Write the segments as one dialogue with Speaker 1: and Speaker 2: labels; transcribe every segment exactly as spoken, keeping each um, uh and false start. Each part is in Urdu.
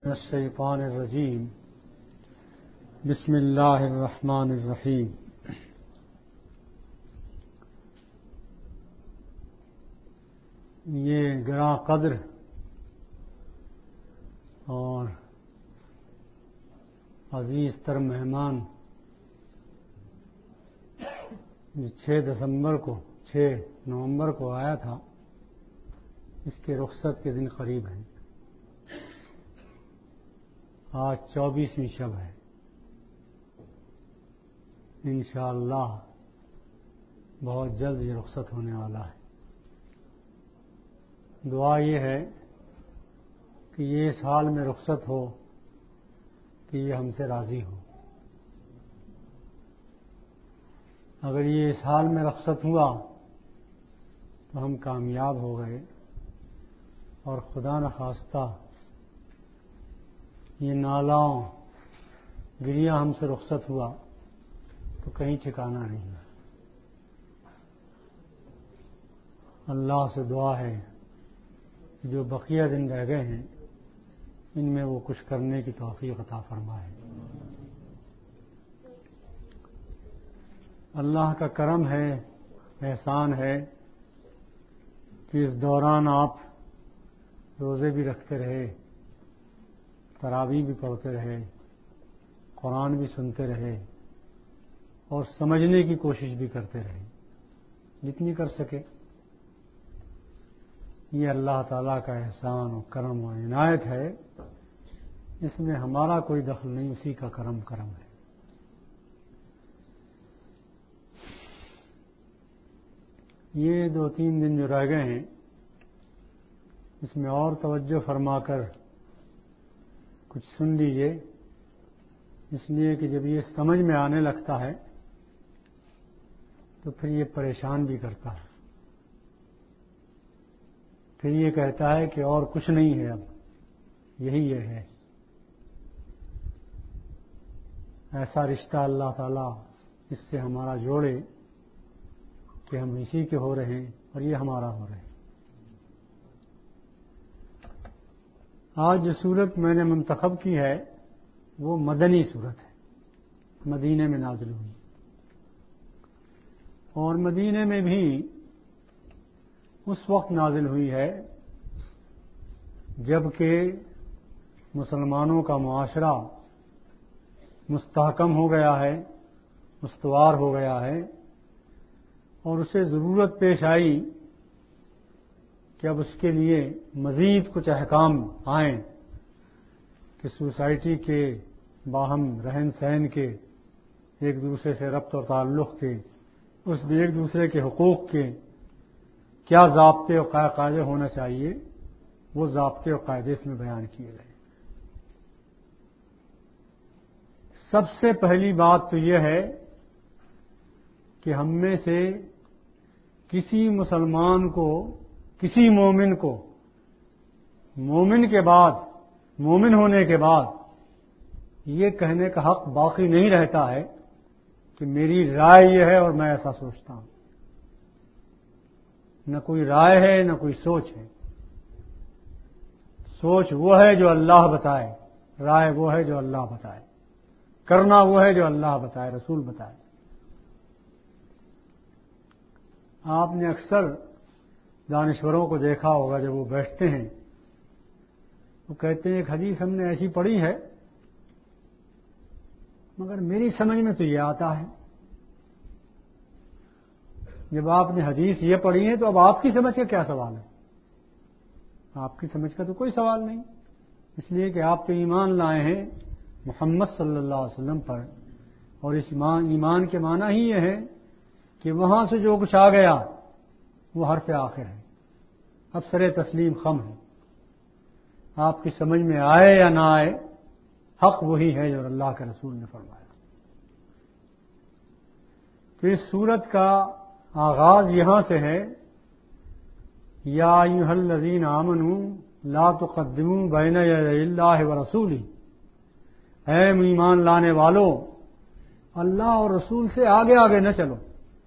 Speaker 1: الشیطان الرجیم بسم اللہ الرحمن الرحیم یہ گراں قدر اور عزیز تر مہمان جو چھ دسمبر کو چھ نومبر کو آیا تھا، اس کے رخصت کے دن قریب ہیں۔ آج چوبیسویں شب ہے، انشاءاللہ بہت جلد یہ رخصت ہونے والا ہے۔ دعا یہ ہے کہ یہ اس حال میں رخصت ہو کہ یہ ہم سے راضی ہو۔ اگر یہ اس حال میں رخصت ہوا تو ہم کامیاب ہو گئے، اور خدا نخواستہ یہ نالاؤں گریہ ہم سے رخصت ہوا تو کہیں ٹھکانا نہیں ہے۔ اللہ سے دعا ہے کہ جو بقیہ دن رہ گئے ہیں ان میں وہ کچھ کرنے کی توفیق عطا فرمائے۔ اللہ کا کرم ہے، احسان ہے کہ اس دوران آپ روزے بھی رکھتے رہے، تراویح بھی پڑھتے رہے، قرآن بھی سنتے رہے، اور سمجھنے کی کوشش بھی کرتے رہے جتنی کر سکے۔ یہ اللہ تعالیٰ کا احسان و کرم و عنایت ہے، اس میں ہمارا کوئی دخل نہیں، اسی کا کرم کرم ہے۔ یہ دو تین دن جو رہ گئے ہیں اس میں اور توجہ فرما کر کچھ سن لیجئے، اس لیے کہ جب یہ سمجھ میں آنے لگتا ہے تو پھر یہ پریشان بھی کرتا ہے، پھر یہ کہتا ہے کہ اور کچھ نہیں ہے، اب یہی یہ ہے۔ ایسا رشتہ اللہ تعالیٰ اس سے ہمارا جوڑے کہ ہم اسی کے ہو رہے ہیں اور یہ ہمارا ہو رہے ہیں۔ آج جو صورت میں نے منتخب کی ہے وہ مدنی صورت ہے، مدینے میں نازل ہوئی، اور مدینے میں بھی اس وقت نازل ہوئی ہے جبکہ مسلمانوں کا معاشرہ مستحکم ہو گیا ہے، استوار ہو گیا ہے، اور اسے ضرورت پیش آئی کہ اب اس کے لیے مزید کچھ احکام آئیں کہ سوسائٹی کے باہم رہن سہن کے، ایک دوسرے سے ربط اور تعلق کے، اس میں ایک دوسرے کے حقوق کے کیا ضابطے اور قاعدے ہونا چاہیے، وہ ضابطے اور قاعدے اس میں بیان کیے گئے۔ سب سے پہلی بات تو یہ ہے کہ ہم میں سے کسی مسلمان کو، کسی مومن کو، مومن کے بعد، مومن ہونے کے بعد یہ کہنے کا حق باقی نہیں رہتا ہے کہ میری رائے یہ ہے اور میں ایسا سوچتا ہوں۔ نہ کوئی رائے ہے نہ کوئی سوچ ہے۔ سوچ وہ ہے جو اللہ بتائے، رائے وہ ہے جو اللہ بتائے، کرنا وہ ہے جو اللہ بتائے، رسول بتائے۔ آپ نے اکثر دانشوروں کو دیکھا ہوگا جب وہ بیٹھتے ہیں وہ کہتے ہیں ایک حدیث ہم نے ایسی پڑھی ہے مگر میری سمجھ میں تو یہ آتا ہے۔ جب آپ نے حدیث یہ پڑھی ہے تو اب آپ کی سمجھ کا کیا سوال ہے؟ آپ کی سمجھ کا تو کوئی سوال نہیں، اس لیے کہ آپ تو ایمان لائے ہیں محمد صلی اللہ علیہ وسلم پر، اور اس ایمان ایمان کے معنی ہی یہ ہے کہ وہاں سے جو کچھ آ گیا وہ حرف آخر ہے، اب سر تسلیم خم ہے۔ آپ کی سمجھ میں آئے یا نہ آئے، حق وہی ہے جو اللہ کے رسول نے فرمایا۔ تو اس سورت کا آغاز یہاں سے ہے، یا ایھا الذین آمنوا لا تقدموا بین یدی اللہ ورسولہ، اے ایمان لانے والو اللہ اور رسول سے آگے آگے نہ چلو،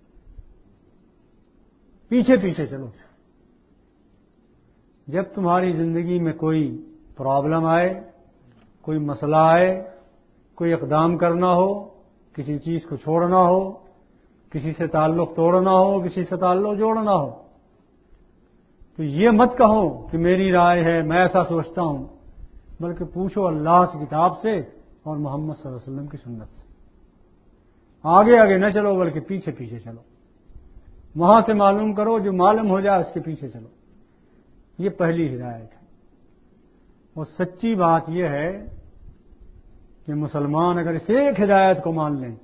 Speaker 1: پیچھے پیچھے چلو۔ جب تمہاری زندگی میں کوئی پرابلم آئے، کوئی مسئلہ آئے، کوئی اقدام کرنا ہو، کسی چیز کو چھوڑنا ہو، کسی سے تعلق توڑنا ہو، کسی سے تعلق جوڑنا ہو، تو یہ مت کہو کہ میری رائے ہے، میں ایسا سوچتا ہوں، بلکہ پوچھو اللہ کی کتاب سے اور محمد صلی اللہ علیہ وسلم کی سنت سے۔ آگے آگے نہ چلو بلکہ پیچھے پیچھے چلو، وہاں سے معلوم کرو، جو معلوم ہو جائے اس کے پیچھے چلو۔ یہ پہلی ہدایت ہے۔ اور سچی بات یہ ہے کہ مسلمان اگر اس ایک ہدایت کو مان لیں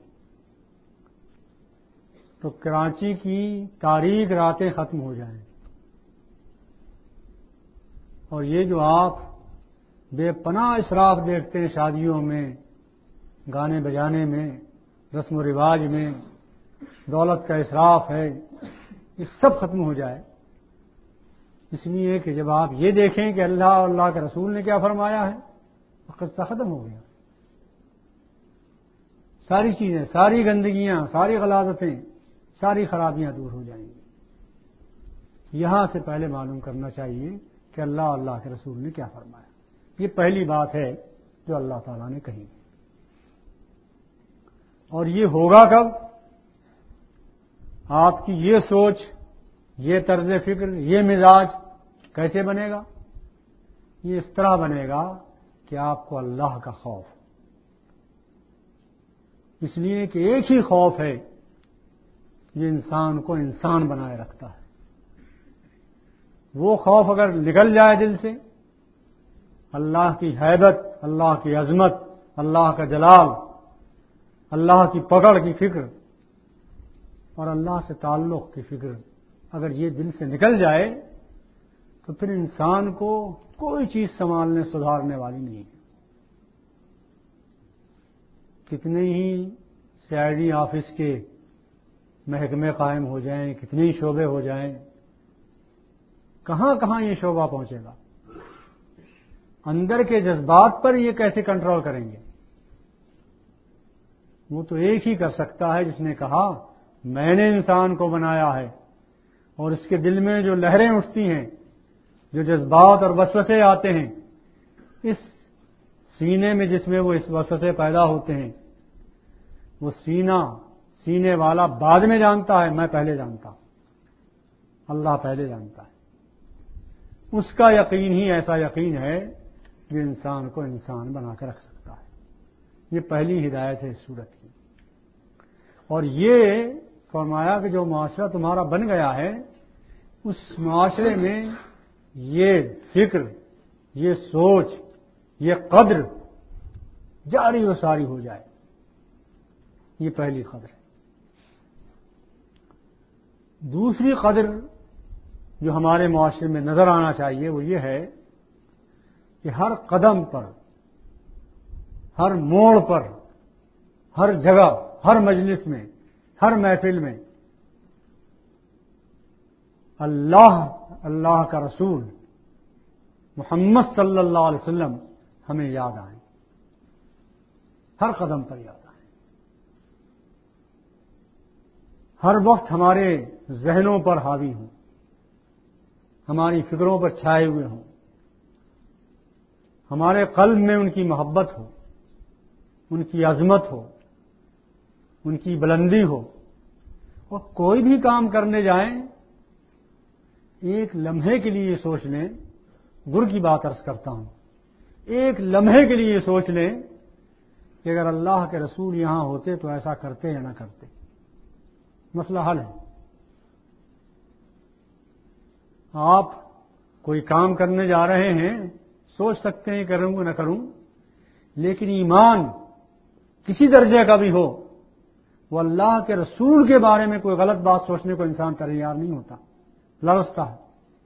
Speaker 1: تو کراچی کی تاریک راتیں ختم ہو جائیں، اور یہ جو آپ بے پناہ اسراف دیکھتے ہیں شادیوں میں، گانے بجانے میں، رسم و رواج میں، دولت کا اسراف ہے، یہ سب ختم ہو جائے۔ اس لیے کہ جب آپ یہ دیکھیں کہ اللہ اور اللہ کے رسول نے کیا فرمایا ہے، تو قصہ ختم ہو گیا۔ ساری چیزیں، ساری گندگیاں، ساری غلاظتیں، ساری خرابیاں دور ہو جائیں گی۔ یہاں سے پہلے معلوم کرنا چاہیے کہ اللہ اور اللہ کے رسول نے کیا فرمایا۔ یہ پہلی بات ہے جو اللہ تعالیٰ نے کہی۔ اور یہ ہوگا کب؟ آپ کی یہ سوچ، یہ طرز فکر، یہ مزاج کیسے بنے گا؟ یہ اس طرح بنے گا کہ آپ کو اللہ کا خوف، اس لیے کہ ایک ہی خوف ہے یہ انسان کو انسان بنائے رکھتا ہے۔ وہ خوف اگر نکل جائے دل سے، اللہ کی ہیبت، اللہ کی عظمت، اللہ کا جلال، اللہ کی پکڑ کی فکر اور اللہ سے تعلق کی فکر اگر یہ دل سے نکل جائے تو پھر انسان کو کوئی چیز سنبھالنے سدھارنے والی نہیں ہے۔ کتنے ہی سی آئی ڈی آفس کے محکمے قائم ہو جائیں، کتنے ہی شعبے ہو جائیں، کہاں کہاں یہ شعبہ پہنچے گا؟ اندر کے جذبات پر یہ کیسے کنٹرول کریں گے؟ وہ تو ایک ہی کر سکتا ہے جس نے کہا میں نے انسان کو بنایا ہے، اور اس کے دل میں جو لہریں اٹھتی ہیں، جو جذبات اور وسوسے آتے ہیں، اس سینے میں جس میں وہ اس وسوسے پیدا ہوتے ہیں، وہ سینہ سینے والا بعد میں جانتا ہے، میں پہلے جانتا ہوں، اللہ پہلے جانتا ہے۔ اس کا یقین ہی ایسا یقین ہے جو انسان کو انسان بنا کے رکھ سکتا ہے۔ یہ پہلی ہدایت ہے اس صورت کی۔ اور یہ فرمایا کہ جو معاشرہ تمہارا بن گیا ہے، اس معاشرے میں یہ فکر، یہ سوچ، یہ قدر جاری و ساری ہو جائے۔ یہ پہلی قدر ہے۔ دوسری قدر جو ہمارے معاشرے میں نظر آنا چاہیے وہ یہ ہے کہ ہر قدم پر، ہر موڑ پر، ہر جگہ، ہر مجلس میں، ہر محفل میں اللہ، اللہ کا رسول محمد صلی اللہ علیہ وسلم ہمیں یاد آئیں، ہر قدم پر یاد آئیں، ہر وقت ہمارے ذہنوں پر حاوی ہوں، ہماری فکروں پر چھائے ہوئے ہوں، ہمارے قلب میں ان کی محبت ہو، ان کی عظمت ہو، ان کی بلندی ہو۔ اور کوئی بھی کام کرنے جائیں، ایک لمحے کے لیے یہ سوچ لیں، گر کی بات عرض کرتا ہوں، ایک لمحے کے لیے یہ سوچ لیں کہ اگر اللہ کے رسول یہاں ہوتے تو ایسا کرتے یا نہ کرتے، مسئلہ حل ہے۔ آپ کوئی کام کرنے جا رہے ہیں، سوچ سکتے ہیں کروں گا نہ کروں، لیکن ایمان کسی درجے کا بھی ہو، وہ اللہ کے رسول کے بارے میں کوئی غلط بات سوچنے کو انسان تیار نہیں ہوتا، لرزتا ہے،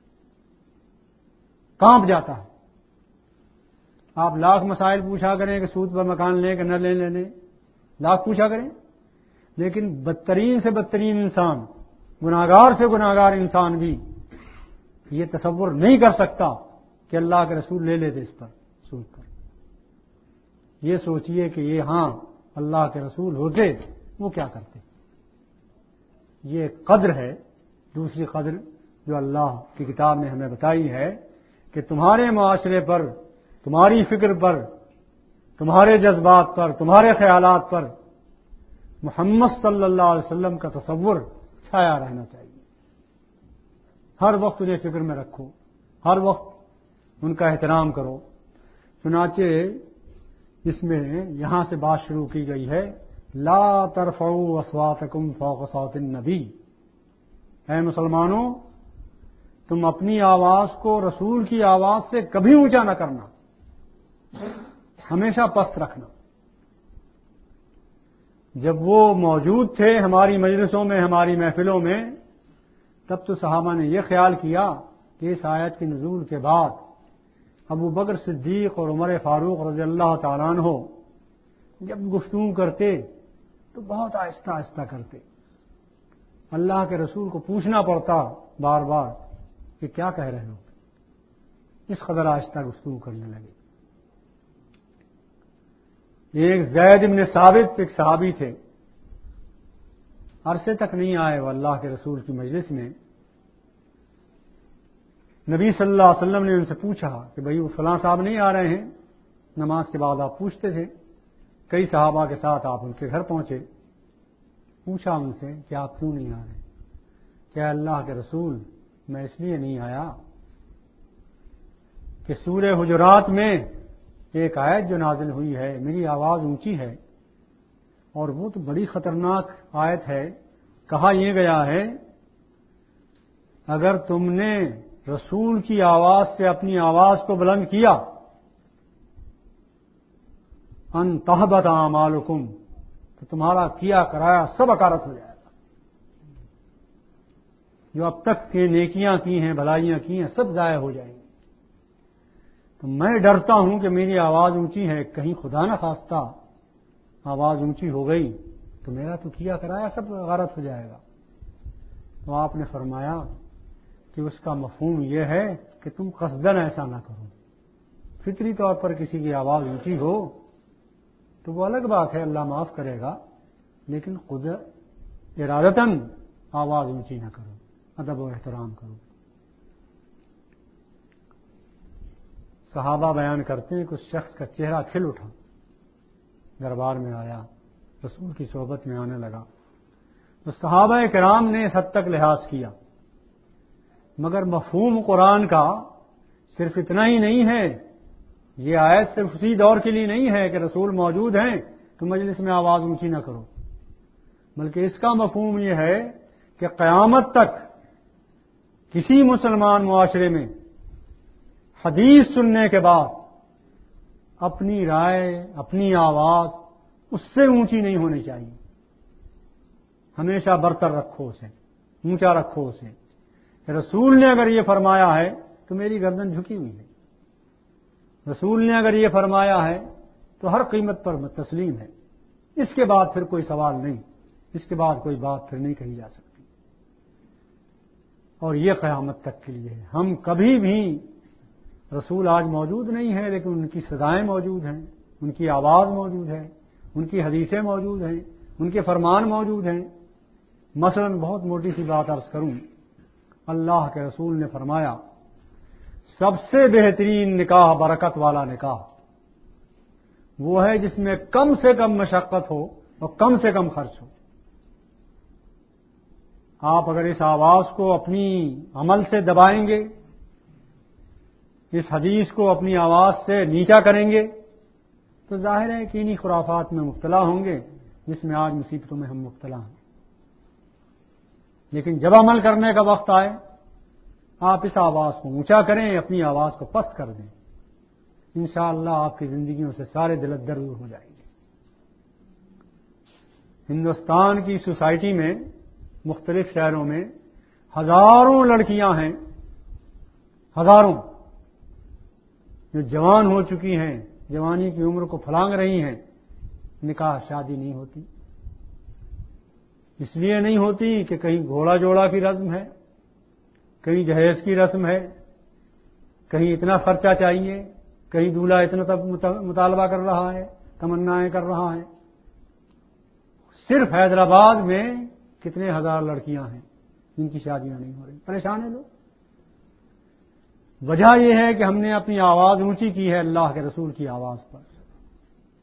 Speaker 1: کانپ جاتا ہے۔ آپ لاکھ مسائل پوچھا کریں کہ سود پر مکان لیں کہ نہ لیں لینے، لاکھ پوچھا کریں، لیکن بدترین سے بدترین انسان، گناہگار سے گناہگار انسان بھی یہ تصور نہیں کر سکتا کہ اللہ کے رسول لے لیتے اس پر سود پر۔ یہ سوچئے کہ یہ ہاں اللہ کے رسول ہوتے وہ کیا کرتے۔ یہ قدر ہے، دوسری قدر جو اللہ کی کتاب نے ہمیں بتائی ہے کہ تمہارے معاشرے پر، تمہاری فکر پر، تمہارے جذبات پر، تمہارے خیالات پر محمد صلی اللہ علیہ وسلم کا تصور چھایا رہنا چاہیے۔ ہر وقت انہیں فکر میں رکھو، ہر وقت ان کا احترام کرو۔ چنانچہ اس میں یہاں سے بات شروع کی گئی ہے، لا ترفعوا اصواتکم فوق صوت النبی، اے مسلمانوں تم اپنی آواز کو رسول کی آواز سے کبھی اونچا نہ کرنا، ہمیشہ پست رکھنا۔ جب وہ موجود تھے ہماری مجلسوں میں، ہماری محفلوں میں، تب تو صحابہ نے یہ خیال کیا کہ اس آیت کے نزول کے بعد ابو بکر صدیق اور عمر فاروق رضی اللہ تعالیٰ عنہ جب گفتگو کرتے تو بہت آہستہ آہستہ کرتے، اللہ کے رسول کو پوچھنا پڑتا بار بار کہ کیا کہہ رہے ہو، اس قدر آہستہ گفتگو کرنے لگے۔ ایک زید بن ثابت ایک صحابی تھے، عرصے تک نہیں آئے وہ اللہ کے رسول کی مجلس میں۔ نبی صلی اللہ علیہ وسلم نے ان سے پوچھا کہ بھئی وہ فلاں صاحب نہیں آ رہے ہیں؟ نماز کے بعد آپ پوچھتے تھے، کئی صحابہ کے ساتھ آپ ان کے گھر پہنچے، پوچھا ان سے کہ آپ کیوں نہیں آ رہے؟ کیا اللہ کے رسول میں اس لیے نہیں آیا کہ سورہ حجرات میں ایک آیت جو نازل ہوئی ہے، میری آواز اونچی ہے اور وہ تو بڑی خطرناک آیت ہے، کہا یہ گیا ہے اگر تم نے رسول کی آواز سے اپنی آواز کو بلند کیا ان تحبط اعمالکم، تو تمہارا کیا کرایا سب اکارت ہو جائے گا، جو اب تک کے نیکیاں کی ہیں، بھلائیاں کی ہیں، سب ضائع ہو جائیں گی۔ تو میں ڈرتا ہوں کہ میری آواز اونچی ہے، کہیں خدا نہ خواستہ آواز اونچی ہو گئی تو میرا تو کیا کرایا سب غارت ہو جائے گا۔ تو آپ نے فرمایا کہ اس کا مفہوم یہ ہے کہ تم قصدن ایسا نہ کرو، فطری طور پر کسی کی آواز اونچی ہو تو وہ الگ بات ہے، اللہ معاف کرے گا، لیکن خود ارادتاً آواز اونچی نہ کرو، ادب و احترام کرو۔ صحابہ بیان کرتے ہیں کہ اس شخص کا چہرہ کھل اٹھا، دربار میں آیا، رسول کی صحبت میں آنے لگا، تو صحابہ کرام نے اس حد تک لحاظ کیا، مگر مفہوم قرآن کا صرف اتنا ہی نہیں ہے، یہ آیت صرف اسی دور کے لیے نہیں ہے کہ رسول موجود ہیں تو مجلس میں آواز اونچی نہ کرو، بلکہ اس کا مفہوم یہ ہے کہ قیامت تک کسی مسلمان معاشرے میں حدیث سننے کے بعد اپنی رائے، اپنی آواز اس سے اونچی نہیں ہونی چاہیے، ہمیشہ برتر رکھو اسے، اونچا رکھو اسے۔ رسول نے اگر یہ فرمایا ہے تو میری گردن جھکی ہوئی ہے، رسول نے اگر یہ فرمایا ہے تو ہر قیمت پر تسلیم ہے، اس کے بعد پھر کوئی سوال نہیں، اس کے بعد کوئی بات پھر نہیں کہی جا سکتی، اور یہ قیامت تک کے لیے ہے۔ ہم کبھی بھی، رسول آج موجود نہیں ہے لیکن ان کی صدائیں موجود ہیں، ان کی آواز موجود ہے، ان کی حدیثیں موجود ہیں، ان کے فرمان موجود ہیں۔ مثلا بہت موٹی سی بات عرض کروں، اللہ کے رسول نے فرمایا سب سے بہترین نکاح، برکت والا نکاح وہ ہے جس میں کم سے کم مشقت ہو اور کم سے کم خرچ ہو۔ آپ اگر اس آواز کو اپنی عمل سے دبائیں گے، اس حدیث کو اپنی آواز سے نیچا کریں گے، تو ظاہر ہے کہ انہی خرافات میں مبتلا ہوں گے جس میں آج مصیبتوں میں ہم مبتلا ہیں۔ لیکن جب عمل کرنے کا وقت آئے، آپ اس آواز کو اونچا کریں، اپنی آواز کو پست کر دیں، انشاءاللہ آپ کی زندگیوں سے سارے دلدر دور ہو جائیں گے۔ ہندوستان کی سوسائٹی میں، مختلف شہروں میں ہزاروں لڑکیاں ہیں، ہزاروں جو جوان ہو چکی ہیں، جوانی کی عمر کو پھلانگ رہی ہیں، نکاح شادی نہیں ہوتی۔ اس لیے نہیں ہوتی کہ کہیں گھوڑا جوڑا کی رسم ہے، کہیں جہیز کی رسم ہے، کہیں اتنا خرچہ چاہیے، کہیں دولہا اتنا تک مطالبہ کر رہا ہے، تمنائیں کر رہا ہے۔ صرف حیدرآباد میں کتنے ہزار لڑکیاں ہیں جن کی شادیاں نہیں ہو رہی، پریشان ہیں لوگ۔ وجہ یہ ہے کہ ہم نے اپنی آواز اونچی کی ہے اللہ کے رسول کی آواز پر،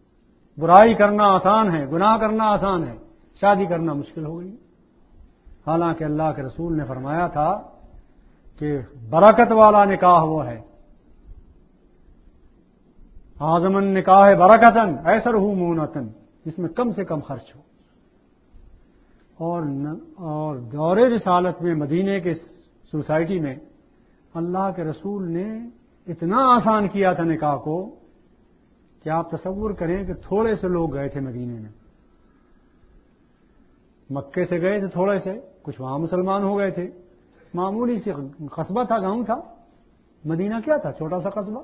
Speaker 1: برائی کرنا آسان ہے، گناہ کرنا آسان ہے، شادی کرنا مشکل ہو گئی۔ حالانکہ اللہ کے رسول نے فرمایا تھا کہ برکت والا نکاح وہ ہے، اعظم النکاح برکتن ایسرہ مونتن، جس میں کم سے کم خرچ ہو۔ اور اور دور رسالت میں مدینے کے سوسائٹی میں اللہ کے رسول نے اتنا آسان کیا تھا نکاح کو کہ آپ تصور کریں کہ تھوڑے سے لوگ گئے تھے مدینے میں، مکے سے گئے تھے تھوڑے سے، کچھ وہاں مسلمان ہو گئے تھے، معمولی سی قصبہ تھا، گاؤں تھا، مدینہ کیا تھا، چھوٹا سا قصبہ۔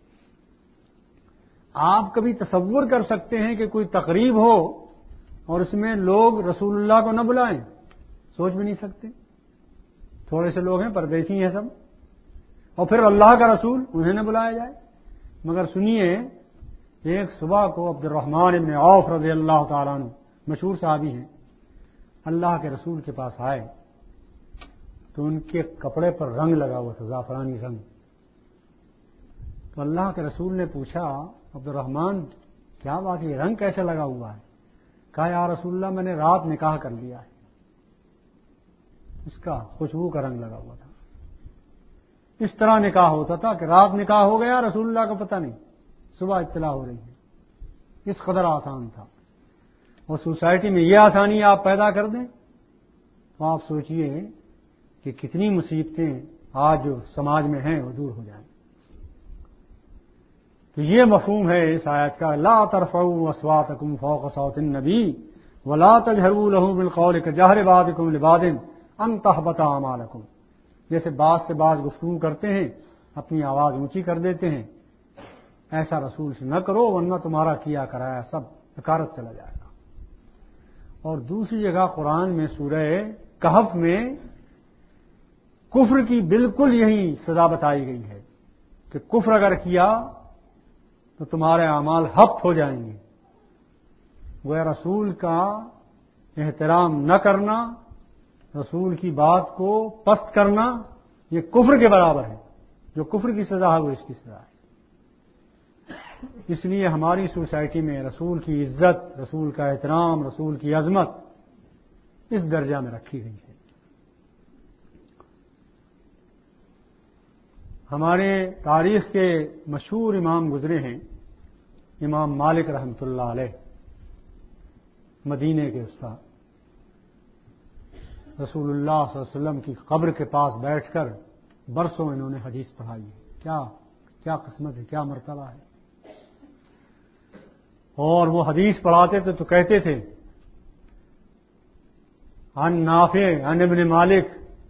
Speaker 1: آپ کبھی تصور کر سکتے ہیں کہ کوئی تقریب ہو اور اس میں لوگ رسول اللہ کو نہ بلائیں؟ سوچ بھی نہیں سکتے۔ تھوڑے سے لوگ ہیں، پردیسی ہیں سب، اور پھر اللہ کا رسول، انہیں نہ بلایا جائے۔ مگر سنیے، ایک صبح کو عبد الرحمن ابن عوف رضی اللہ تعالیٰ عنہ، مشہور صحابی ہیں، اللہ کے رسول کے پاس آئے تو ان کے کپڑے پر رنگ لگا ہوا تھا، زعفرانی رنگ۔ تو اللہ کے رسول نے پوچھا، عبد الرحمن کیا بات، یہ رنگ کیسے لگا ہوا ہے؟ کہا یا رسول اللہ میں نے رات نکاح کر لیا ہے، اس کا خوشبو کا رنگ لگا ہوا تھا۔ اس طرح نکاح ہوتا تھا کہ رات نکاح ہو گیا، رسول اللہ کو پتہ نہیں، صبح اطلاع ہو رہی ہے، اس قدر آسان تھا۔ اور سوسائٹی میں یہ آسانی آپ پیدا کر دیں تو آپ سوچئے کہ کتنی مصیبتیں آج جو سماج میں ہیں وہ دور ہو جائیں۔ تو یہ مفہوم ہے اس آیت کا، لا ترفعوا اصواتکم فوق صوت النبی ولا تجہروا له بالقول کجہر بعضکم لبعض ان تحبط اعمالکم۔ جیسے بعض سے بعض گفتگو کرتے ہیں، اپنی آواز اونچی کر دیتے ہیں، ایسا رسول سے نہ کرو ورنہ تمہارا کیا کرایا سب اکارت چلا جائے گا۔ اور دوسری جگہ قرآن میں سورہ کہف میں کفر کی بالکل یہی سزا بتائی گئی ہے کہ کفر اگر کیا تو تمہارے اعمال حبط ہو جائیں گے۔ وہ رسول کا احترام نہ کرنا، رسول کی بات کو پست کرنا، یہ کفر کے برابر ہے۔ جو کفر کی سزا ہے وہ اس کی سزا ہے۔ اس لیے ہماری سوسائٹی میں رسول کی عزت، رسول کا احترام، رسول کی عظمت اس درجہ میں رکھی گئی ہے۔ ہمارے تاریخ کے مشہور امام گزرے ہیں، امام مالک رحمۃ اللہ علیہ، مدینے کے استاد، رسول اللہ صلی اللہ علیہ وسلم کی قبر کے پاس بیٹھ کر برسوں انہوں نے حدیث پڑھائی ہے۔ کیا کیا قسمت ہے، کیا مرتبہ ہے۔ اور وہ حدیث پڑھاتے تھے تو کہتے تھے عن نافع عن ابن مالک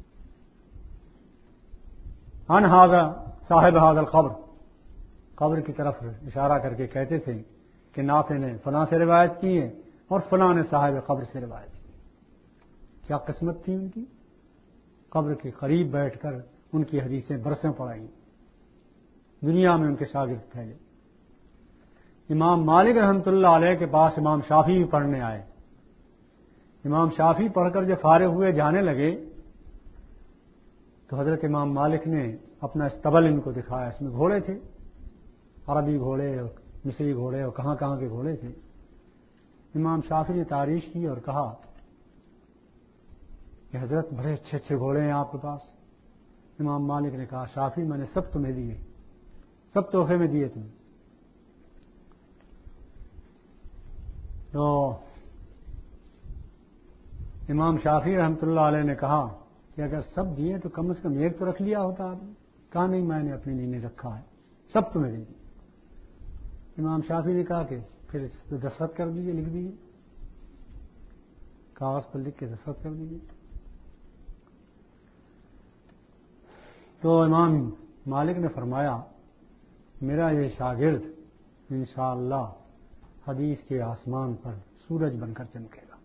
Speaker 1: عن هذا صاحب هذا القبر، قبر کی طرف اشارہ کر کے کہتے تھے کہ نافع نے فلاں سے روایت کی ہے اور فلاں نے صاحب قبر سے روایت کی۔ کیا قسمت تھی ان کی، قبر کے قریب بیٹھ کر ان کی حدیثیں برسیں پڑھائیں، دنیا میں ان کے شاگرد پھیلے۔ امام مالک رحمۃ اللہ علیہ کے پاس امام شافعی بھی پڑھنے آئے۔ امام شافعی پڑھ کر جب فارغ ہوئے جانے لگے تو حضرت امام مالک نے اپنا استبل ان کو دکھایا، اس میں گھوڑے تھے، عربی گھوڑے اور مصری گھوڑے اور کہاں کہاں کے گھوڑے تھے۔ امام شافعی نے تعریف کی اور کہا کہ حضرت بڑے اچھے اچھے گھوڑے ہیں آپ کے پاس۔ امام مالک نے کہا شافعی میں نے سب تمہیں دیے، سب تحفے میں دیے تمہیں۔ تو امام شافعی رحمۃ اللہ علیہ نے کہا کہ اگر سب دیے تو کم از کم ایک تو رکھ لیا ہوتا آپ نے۔ کہا نہیں، میں نے اپنے لیے نہیں رکھا ہے، سب تمہیں دے دی۔ امام شافعی نے کہا کہ پھر اس پہ دستخط کر دیجیے، لکھ دیجیے، کاغذ پر لکھ کے دستخط کر دیجیے۔ تو امام مالک نے فرمایا میرا یہ شاگرد انشاءاللہ حدیث کے آسمان پر سورج بن کر چمکے گا،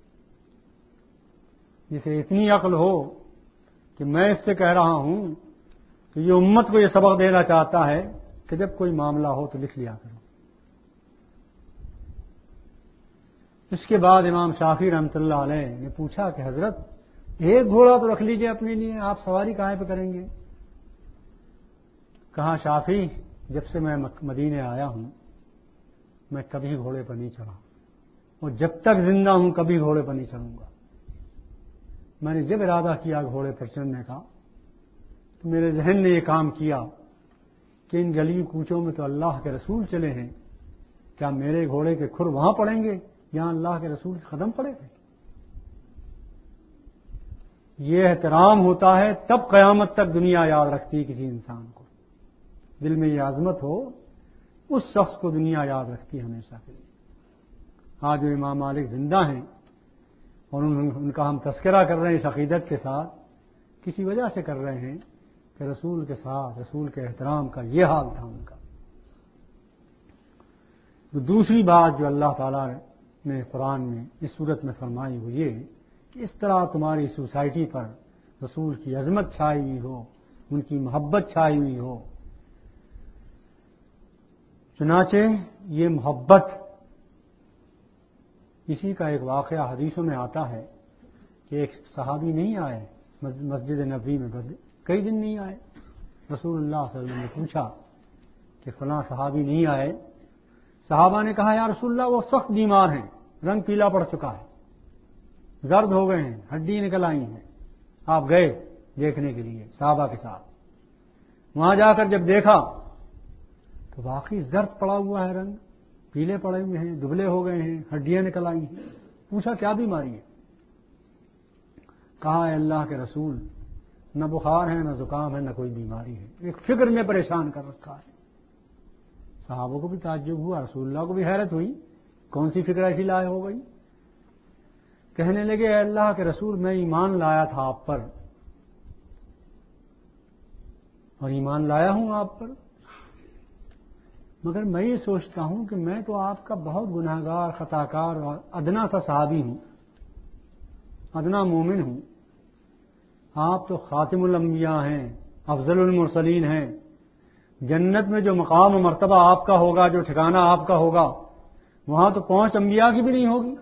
Speaker 1: جسے اتنی عقل ہو کہ میں اس سے کہہ رہا ہوں کہ یہ امت کو یہ سبق دینا چاہتا ہے کہ جب کوئی معاملہ ہو تو لکھ لیا کرو۔ اس کے بعد امام شافعی رحمۃ اللہ علیہ نے پوچھا کہ حضرت ایک گھوڑا تو رکھ لیجئے اپنے لیے، آپ سواری کہاں پہ کریں گے؟ کہا شافعی جب سے میں مدینے آیا ہوں میں کبھی گھوڑے پر نہیں چڑھا، اور جب تک زندہ ہوں کبھی گھوڑے پر نہیں چڑھوں گا۔ میں نے جب ارادہ کیا گھوڑے پر چڑھنے کا تو میرے ذہن نے یہ کام کیا کہ ان گلی کوچوں میں تو اللہ کے رسول چلے ہیں، کیا میرے گھوڑے کے کھر وہاں پڑیں گے یہاں اللہ کے رسول کے قدم پڑے گے؟ یہ احترام ہوتا ہے تب قیامت تک دنیا یاد رکھتی ہے کسی انسان کو، دل میں یہ عظمت ہو اس شخص کو دنیا یاد رکھتی ہے ہمیشہ کے لیے۔ آج جو امام مالک زندہ ہیں اور ان کا ہم تذکرہ کر رہے ہیں اس عقیدت کے ساتھ، کسی وجہ سے کر رہے ہیں کہ رسول کے ساتھ رسول کے احترام کا یہ حال تھا ان کا۔ تو دوسری بات جو اللہ تعالیٰ نے قرآن میں اس صورت میں فرمائی وہ یہ کہ اس طرح تمہاری سوسائٹی پر رسول کی عظمت چھائی ہوئی ہو، ان کی محبت چھائی ہوئی ہو۔ چنانچہ یہ محبت، اسی کا ایک واقعہ حدیثوں میں آتا ہے کہ ایک صحابی نہیں آئے مسجد نبوی میں، کئی دن نہیں آئے۔ رسول اللہ صلی اللہ علیہ وسلم نے پوچھا کہ فلاں صحابی نہیں آئے۔ صحابہ نے کہا یا رسول اللہ وہ سخت بیمار ہیں، رنگ پیلا پڑ چکا ہے، زرد ہو گئے ہیں، ہڈی نکل آئی ہیں۔ آپ گئے دیکھنے کے لیے صحابہ کے ساتھ، وہاں جا کر جب دیکھا تو واقعی زرد پڑا ہوا ہے، رنگ پیلے پڑے ہوئے ہیں، دبلے ہو گئے ہیں، ہڈیاں نکل آئی ہیں۔ پوچھا کیا بیماری ہے؟ کہا اے اللہ کے رسول نہ بخار ہے، نہ زکام ہے، نہ کوئی بیماری ہے، ایک فکر میں پریشان کر رکھا ہے۔ صحابوں کو بھی تعجب ہوا، رسول اللہ کو بھی حیرت ہوئی، کون سی فکر ایسی لائے ہو گئی؟ کہنے لگے اے اللہ کے رسول میں ایمان لایا تھا آپ پر، اور ایمان لایا ہوں آپ پر، مگر میں یہ سوچتا ہوں کہ میں تو آپ کا بہت گناہ گار، خطا کار اور ادنا سا صحابی ہوں، ادنا مومن ہوں۔ آپ تو خاتم الانبیاء ہیں، افضل المرسلین ہیں، جنت میں جو مقام و مرتبہ آپ کا ہوگا، جو ٹھکانہ آپ کا ہوگا، وہاں تو پہنچ انبیاء کی بھی نہیں ہوگی،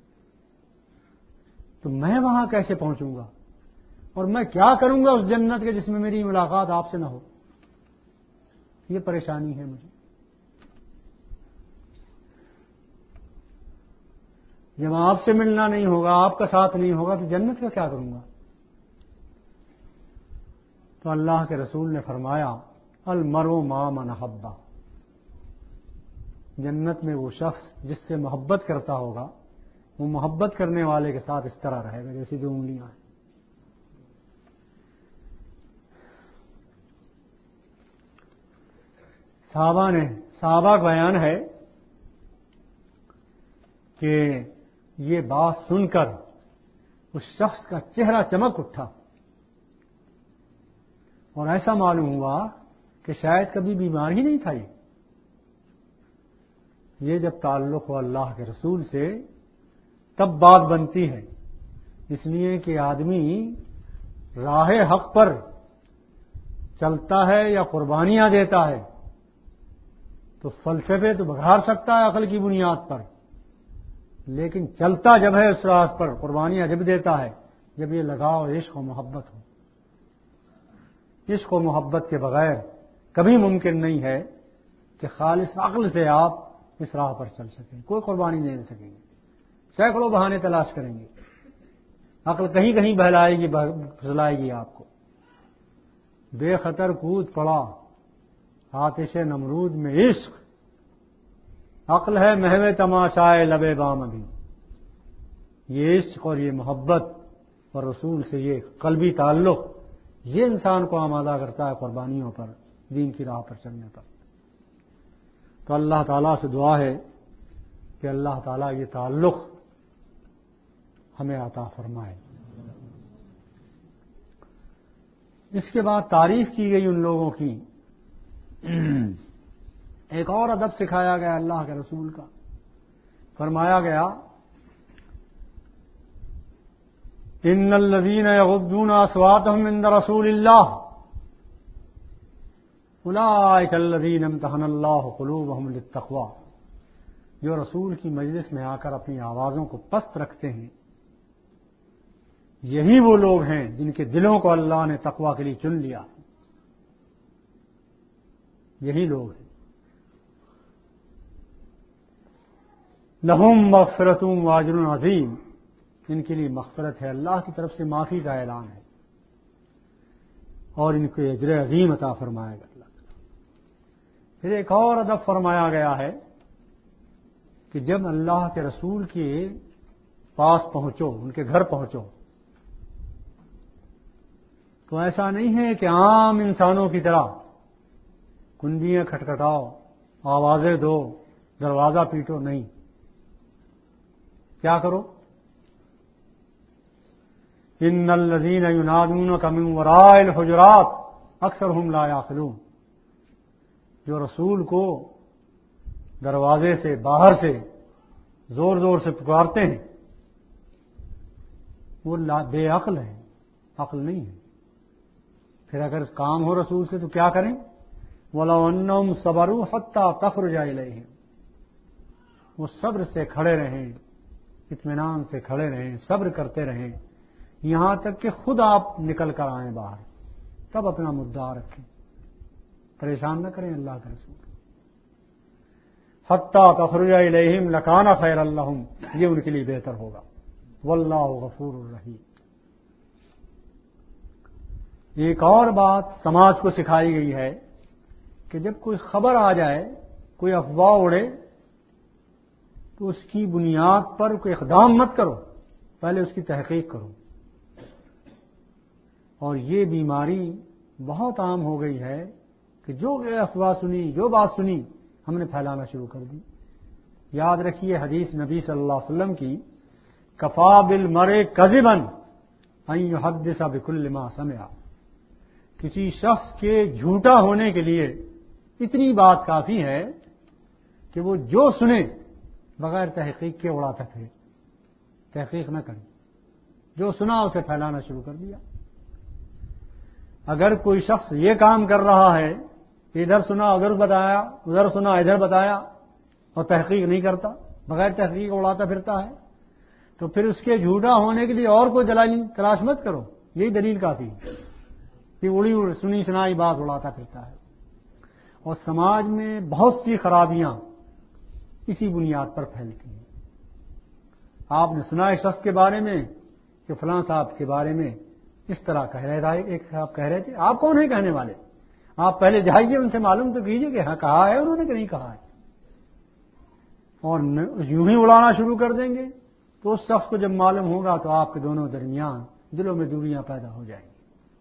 Speaker 1: تو میں وہاں کیسے پہنچوں گا؟ اور میں کیا کروں گا اس جنت کے جس میں میری ملاقات آپ سے نہ ہو؟ یہ پریشانی ہے مجھے۔ جب آپ سے ملنا نہیں ہوگا، آپ کا ساتھ نہیں ہوگا، تو جنت کا کیا کروں گا؟ تو اللہ کے رسول نے فرمایا المرء مع من احب، جنت میں وہ شخص جس سے محبت کرتا ہوگا وہ محبت کرنے والے کے ساتھ اس طرح رہے گا جیسی دو انگلیاں ہیں۔ صحابہ نے صحابہ کا بیان ہے کہ یہ بات سن کر اس شخص کا چہرہ چمک اٹھا اور ایسا معلوم ہوا کہ شاید کبھی بیمار ہی نہیں تھا۔ یہ یہ جب تعلق ہو اللہ کے رسول سے تب بات بنتی ہے، اس لیے کہ آدمی راہ حق پر چلتا ہے یا قربانیاں دیتا ہے تو فلسفے تو بگھار سکتا ہے عقل کی بنیاد پر، لیکن چلتا جب ہے اس راہ پر، قربانیاں جب دیتا ہے جب یہ لگاؤ عشق و محبت ہو۔ عشق و محبت کے بغیر کبھی ممکن نہیں ہے کہ خالص عقل سے آپ اس راہ پر چل سکیں، کوئی قربانی نہیں دے سکیں گے، سینکڑوں بہانے تلاش کریں گے، عقل کہیں کہیں بہلائے گی، پھسلائے گی آپ کو۔ بے خطر کود پڑا آتش نمرود میں عشق، عقل ہے محو تماشائے لبے بام ابھی۔ یہ عشق اور یہ محبت اور رسول سے یہ قلبی تعلق، یہ انسان کو آمادہ کرتا ہے قربانیوں پر، دین کی راہ پر چلنے پر۔ تو اللہ تعالیٰ سے دعا ہے کہ اللہ تعالیٰ یہ تعلق ہمیں عطا فرمائے۔ اس کے بعد تعریف کی گئی ان لوگوں کی، ایک اور ادب سکھایا گیا اللہ کے رسول کا، فرمایا گیا ان الذین یغضون اصواتهم عند رسول اللہ اولئک الذین امتحن اللہ قلوبهم للتقوی، جو رسول کی مجلس میں آ کر اپنی آوازوں کو پست رکھتے ہیں یہی وہ لوگ ہیں جن کے دلوں کو اللہ نے تقوی کے لیے چن لیا، یہی لوگ ہیں۔ لہم مغفرۃ واجر عظیم، ان کے لیے مغفرت ہے، اللہ کی طرف سے معافی کا اعلان ہے، اور ان کو اجر عظیم عطا فرمائے گا اللہ تعالیٰ۔ پھر ایک اور ادب فرمایا گیا ہے کہ جب اللہ کے رسول کے پاس پہنچو، ان کے گھر پہنچو، تو ایسا نہیں ہے کہ عام انسانوں کی طرح کنجیاں کھٹکھٹاؤ، آوازیں دو، دروازہ پیٹو، نہیں۔ کیا کرو؟ ان الذین ینادونک من وراء الحجرات اکثرهم لا یعقلون، جو رسول کو دروازے سے باہر سے زور زور سے پکارتے ہیں وہ بے عقل ہے، عقل نہیں ہے۔ پھر اگر کام ہو رسول سے تو کیا کریں؟ وَلَوْ أَنَّهُمْ صَبَرُوا حَتَّى تَخْرُجَ إِلَيْهِمْ، وہ صبر سے کھڑے رہیں، اطمینان سے کھڑے رہیں، صبر کرتے رہیں، یہاں تک کہ خود آپ نکل کر آئیں باہر، تب اپنا مدعا رکھیں، پریشان نہ کریں اللہ کے رسول۔ حَتَّى تَخْرُجَ إِلَيْهِمْ لَكَانَ خَيْرًا لَهُمْ، یہ ان کے لیے بہتر ہوگا۔ وَاللَّهُ غَفُورٌ رَحِيمٌ۔ ایک اور بات سماج کو سکھائی گئی ہے کہ جب کوئی خبر آ جائے، کوئی افواہ اڑے، تو اس کی بنیاد پر کوئی اقدام مت کرو، پہلے اس کی تحقیق کرو۔ اور یہ بیماری بہت عام ہو گئی ہے کہ جو افواہ سنی، جو بات سنی، ہم نے پھیلانا شروع کر دی۔ یاد رکھیے حدیث نبی صلی اللہ علیہ وسلم کی، کفا بالمرء کذبا ان یحدث بکل ما سمع، کسی شخص کے جھوٹا ہونے کے لیے اتنی بات کافی ہے کہ وہ جو سنے بغیر تحقیق کے اڑاتا پھرے، تحقیق نہ کرے، جو سنا اسے پھیلانا شروع کر دیا۔ اگر کوئی شخص یہ کام کر رہا ہے، ادھر سنا ادھر بتایا، ادھر سنا ادھر بتایا، اور تحقیق نہیں کرتا، بغیر تحقیق اڑاتا پھرتا ہے، تو پھر اس کے جھوٹا ہونے کے لیے اور کوئی دلیل تلاش مت کرو، یہی دلیل کافی ہے کہ اڑی سنی سنائی بات اڑاتا پھرتا ہے۔ اور سماج میں بہت سی خرابیاں اسی بنیاد پر پھیلتی ہیں۔ آپ نے سنا ایک شخص کے بارے میں کہ فلاں صاحب کے بارے میں اس طرح کہہ رہے تھے، ایک صاحب کہہ رہے تھے، آپ کون ہیں کہنے والے؟ آپ پہلے جائیے ان سے معلوم تو کیجئے کہ ہاں کہا ہے انہوں نے کہ نہیں کہا ہے، اور یوں ہی اڑانا شروع کر دیں گے تو اس شخص کو جب معلوم ہوگا تو آپ کے دونوں درمیان دلوں میں دوریاں پیدا ہو جائیں گی۔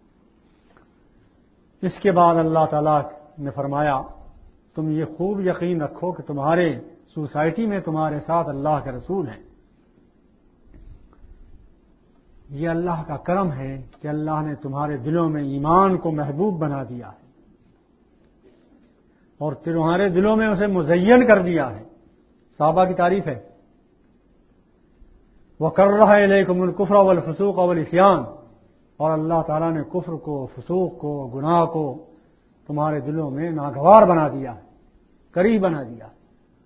Speaker 1: اس کے بعد اللہ تعالیٰ نے فرمایا، تم یہ خوب یقین رکھو کہ تمہارے سوسائٹی میں تمہارے ساتھ اللہ کے رسول ہیں۔ یہ اللہ کا کرم ہے کہ اللہ نے تمہارے دلوں میں ایمان کو محبوب بنا دیا ہے اور تمہارے دلوں میں اسے مزین کر دیا ہے۔ صحابہ کی تعریف ہے، وَكَرَّهَ إِلَيْكُمُ الْكُفْرَ وَالْفُسُوقَ وَالْعِصْيَانَ، اور اللہ تعالیٰ نے کفر کو، فسوق کو، گناہ کو تمہارے دلوں میں ناگوار بنا دیا ہے، کریہ بنا دیا ہے۔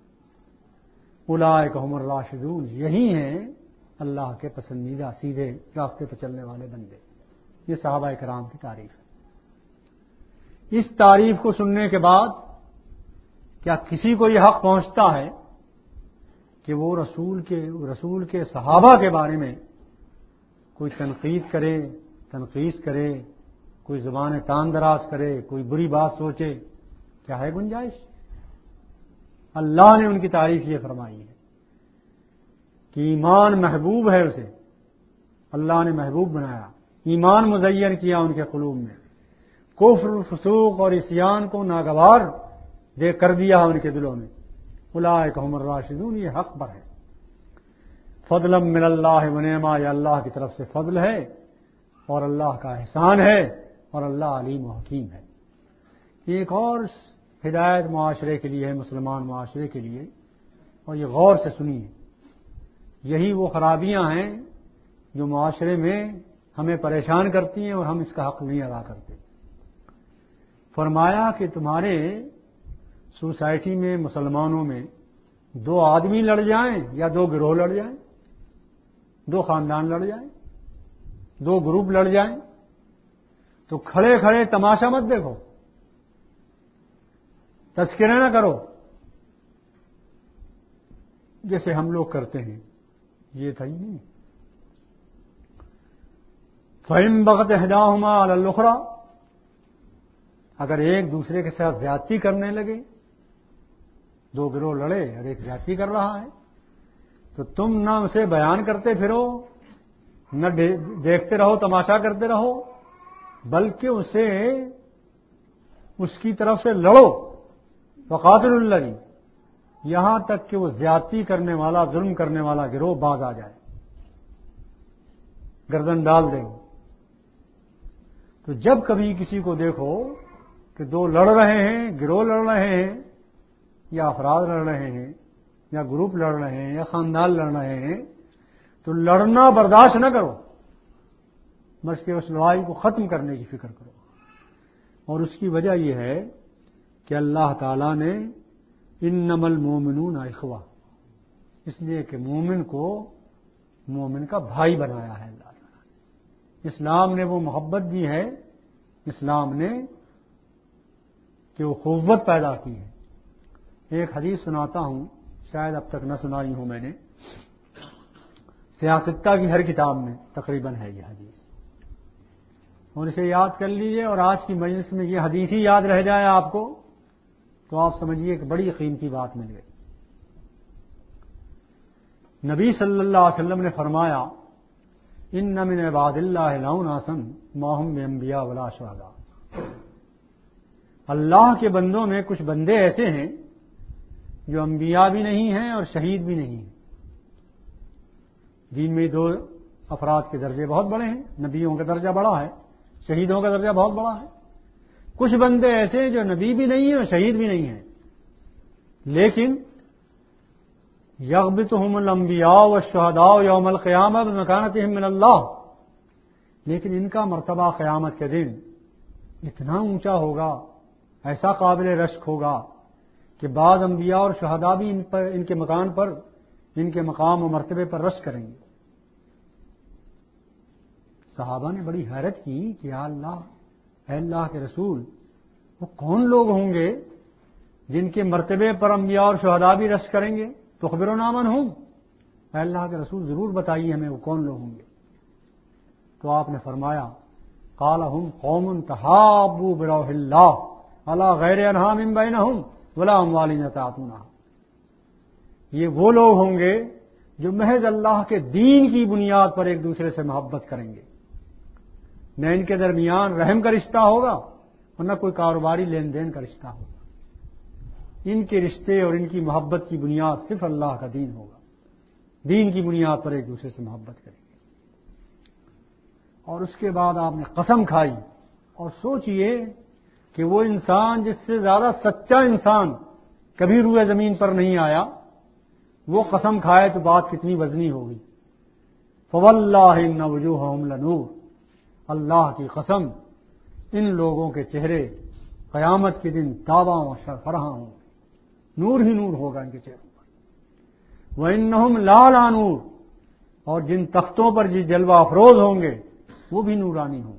Speaker 1: اولئک هم الراشدون، یہی ہیں اللہ کے پسندیدہ سیدھے راستے پر چلنے والے بندے۔ یہ صحابہ کرام کی تعریف ہے۔ اس تعریف کو سننے کے بعد کیا کسی کو یہ حق پہنچتا ہے کہ وہ رسول کے رسول کے صحابہ کے بارے میں کوئی تنقید کرے، تنقیص کرے، کوئی زبان تان دراز کرے، کوئی بری بات سوچے؟ کیا ہے گنجائش؟ اللہ نے ان کی تعریف یہ فرمائی ہے کہ ایمان محبوب ہے، اسے اللہ نے محبوب بنایا، ایمان مزین کیا ان کے قلوب میں، کفر، فسوق اور عصیان کو ناگوار دے کر دیا ان کے دلوں میں۔ اولئک هم الراشدون، یہ حق پر ہے۔ فضلا من اللہ ونعما، یہ اللہ کی طرف سے فضل ہے اور اللہ کا احسان ہے، اور اللہ علیم و حکیم ہے۔ ایک اور ہدایت معاشرے کے لیے ہے، مسلمان معاشرے کے لیے، اور یہ غور سے سنیے۔ یہی وہ خرابیاں ہیں جو معاشرے میں ہمیں پریشان کرتی ہیں اور ہم اس کا حق نہیں ادا کرتے۔ فرمایا کہ تمہارے سوسائٹی میں، مسلمانوں میں دو آدمی لڑ جائیں یا دو گروہ لڑ جائیں، دو خاندان لڑ جائیں، دو گروپ لڑ جائیں، تو کھڑے کھڑے تماشا مت دیکھو، تذکرہ نہ کرو، جیسے ہم لوگ کرتے ہیں، یہ تھا ہی نہیں۔ فَإِن بَغَتْ إِحْدَاهُمَا عَلَى الْأُخْرَى، اگر ایک دوسرے کے ساتھ زیادتی کرنے لگے، دو گروہ لڑے اور ایک زیادتی کر رہا ہے، تو تم نہ اسے بیان کرتے پھرو، نہ دیکھتے رہو، تماشا کرتے رہو، بلکہ اسے اس کی طرف سے لڑو، وقاتلوا الذی، یہاں تک کہ وہ زیادتی کرنے والا، ظلم کرنے والا گروہ باز آ جائے، گردن ڈال دے۔ تو جب کبھی کسی کو دیکھو کہ دو لڑ رہے ہیں، گروہ لڑ رہے ہیں، یا افراد لڑ رہے ہیں، یا گروپ لڑ رہے ہیں، یا خاندان لڑ رہے ہیں، تو لڑنا برداشت نہ کرو، بس کہ اس لڑائی کو ختم کرنے کی فکر کرو۔ اور اس کی وجہ یہ ہے کہ اللہ تعالی نے انما المومنون اخوہ، اس لیے کہ مومن کو مومن کا بھائی بنایا ہے اللہ تعالی۔ اسلام نے وہ محبت دی ہے، اسلام نے کہ وہ قوت پیدا کی ہے۔ ایک حدیث سناتا ہوں، شاید اب تک نہ سنائی ہوں میں نے، سیاستہ کی ہر کتاب میں تقریباً ہے یہ حدیث، اور اسے یاد کر لیجئے، اور آج کی مجلس میں یہ حدیث ہی یاد رہ جائے آپ کو تو آپ سمجھیے کہ بڑی قیمتی بات مل گئی۔ نبی صلی اللہ علیہ وسلم نے فرمایا، ان من عباد اللہ لاناسا ما هم بانبیاء ولا شہداء، اللہ کے بندوں میں کچھ بندے ایسے ہیں جو انبیاء بھی نہیں ہیں اور شہید بھی نہیں ہیں۔ دین میں دو افراد کے درجے بہت بڑے ہیں، نبیوں کا درجہ بڑا ہے، شہیدوں کا درجہ بہت بڑا ہے۔ کچھ بندے ایسے جو نبی بھی نہیں ہیں اور شہید بھی نہیں ہیں، لیکن یغبطہم الانبیاء والشہداء یوم القیامہ بمکانتہم من اللہ، لیکن ان کا مرتبہ قیامت کے دن اتنا اونچا ہوگا، ایسا قابل رشک ہوگا کہ بعض انبیاء اور شہداء بھی ان پر، ان کے مکان پر، ان کے مقام و مرتبے پر رشک کریں گے۔ صحابہ نے بڑی حیرت کی کہ یا اللہ، اے اللہ کے رسول، وہ کون لوگ ہوں گے جن کے مرتبے پر انبیاء اور شہداء بھی رشک کریں گے؟ تخبرنا من ہوں، اے اللہ کے رسول ضرور بتائیے ہمیں وہ کون لوگ ہوں گے۔ تو آپ نے فرمایا، قال هم قوم تحابوا بروح اللہ علی غیر انہام بینہم ولا اموال یتعاطونها، یہ وہ لوگ ہوں گے جو محض اللہ کے دین کی بنیاد پر ایک دوسرے سے محبت کریں گے، نہ ان کے درمیان رحم کا رشتہ ہوگا اور نہ کوئی کاروباری لین دین کا رشتہ ہوگا۔ ان کے رشتے اور ان کی محبت کی بنیاد صرف اللہ کا دین ہوگا، دین کی بنیاد پر ایک دوسرے سے محبت کریں گے۔ اور اس کے بعد آپ نے قسم کھائی، اور سوچئے کہ وہ انسان جس سے زیادہ سچا انسان کبھی روئے زمین پر نہیں آیا، وہ قسم کھائے تو بات کتنی وزنی ہوگی۔ فواللہ ان وجوہہم لنور، اللہ کی قسم ان لوگوں کے چہرے قیامت کے دن تاباں و فرحاں ہوں، نور ہی نور ہوگا ان کے چہروں پر۔ وَإِنَّهُمْ لَعَلَىٰ نور، اور جن تختوں پر جی جلوہ افروز ہوں گے وہ بھی نورانی ہوں گے۔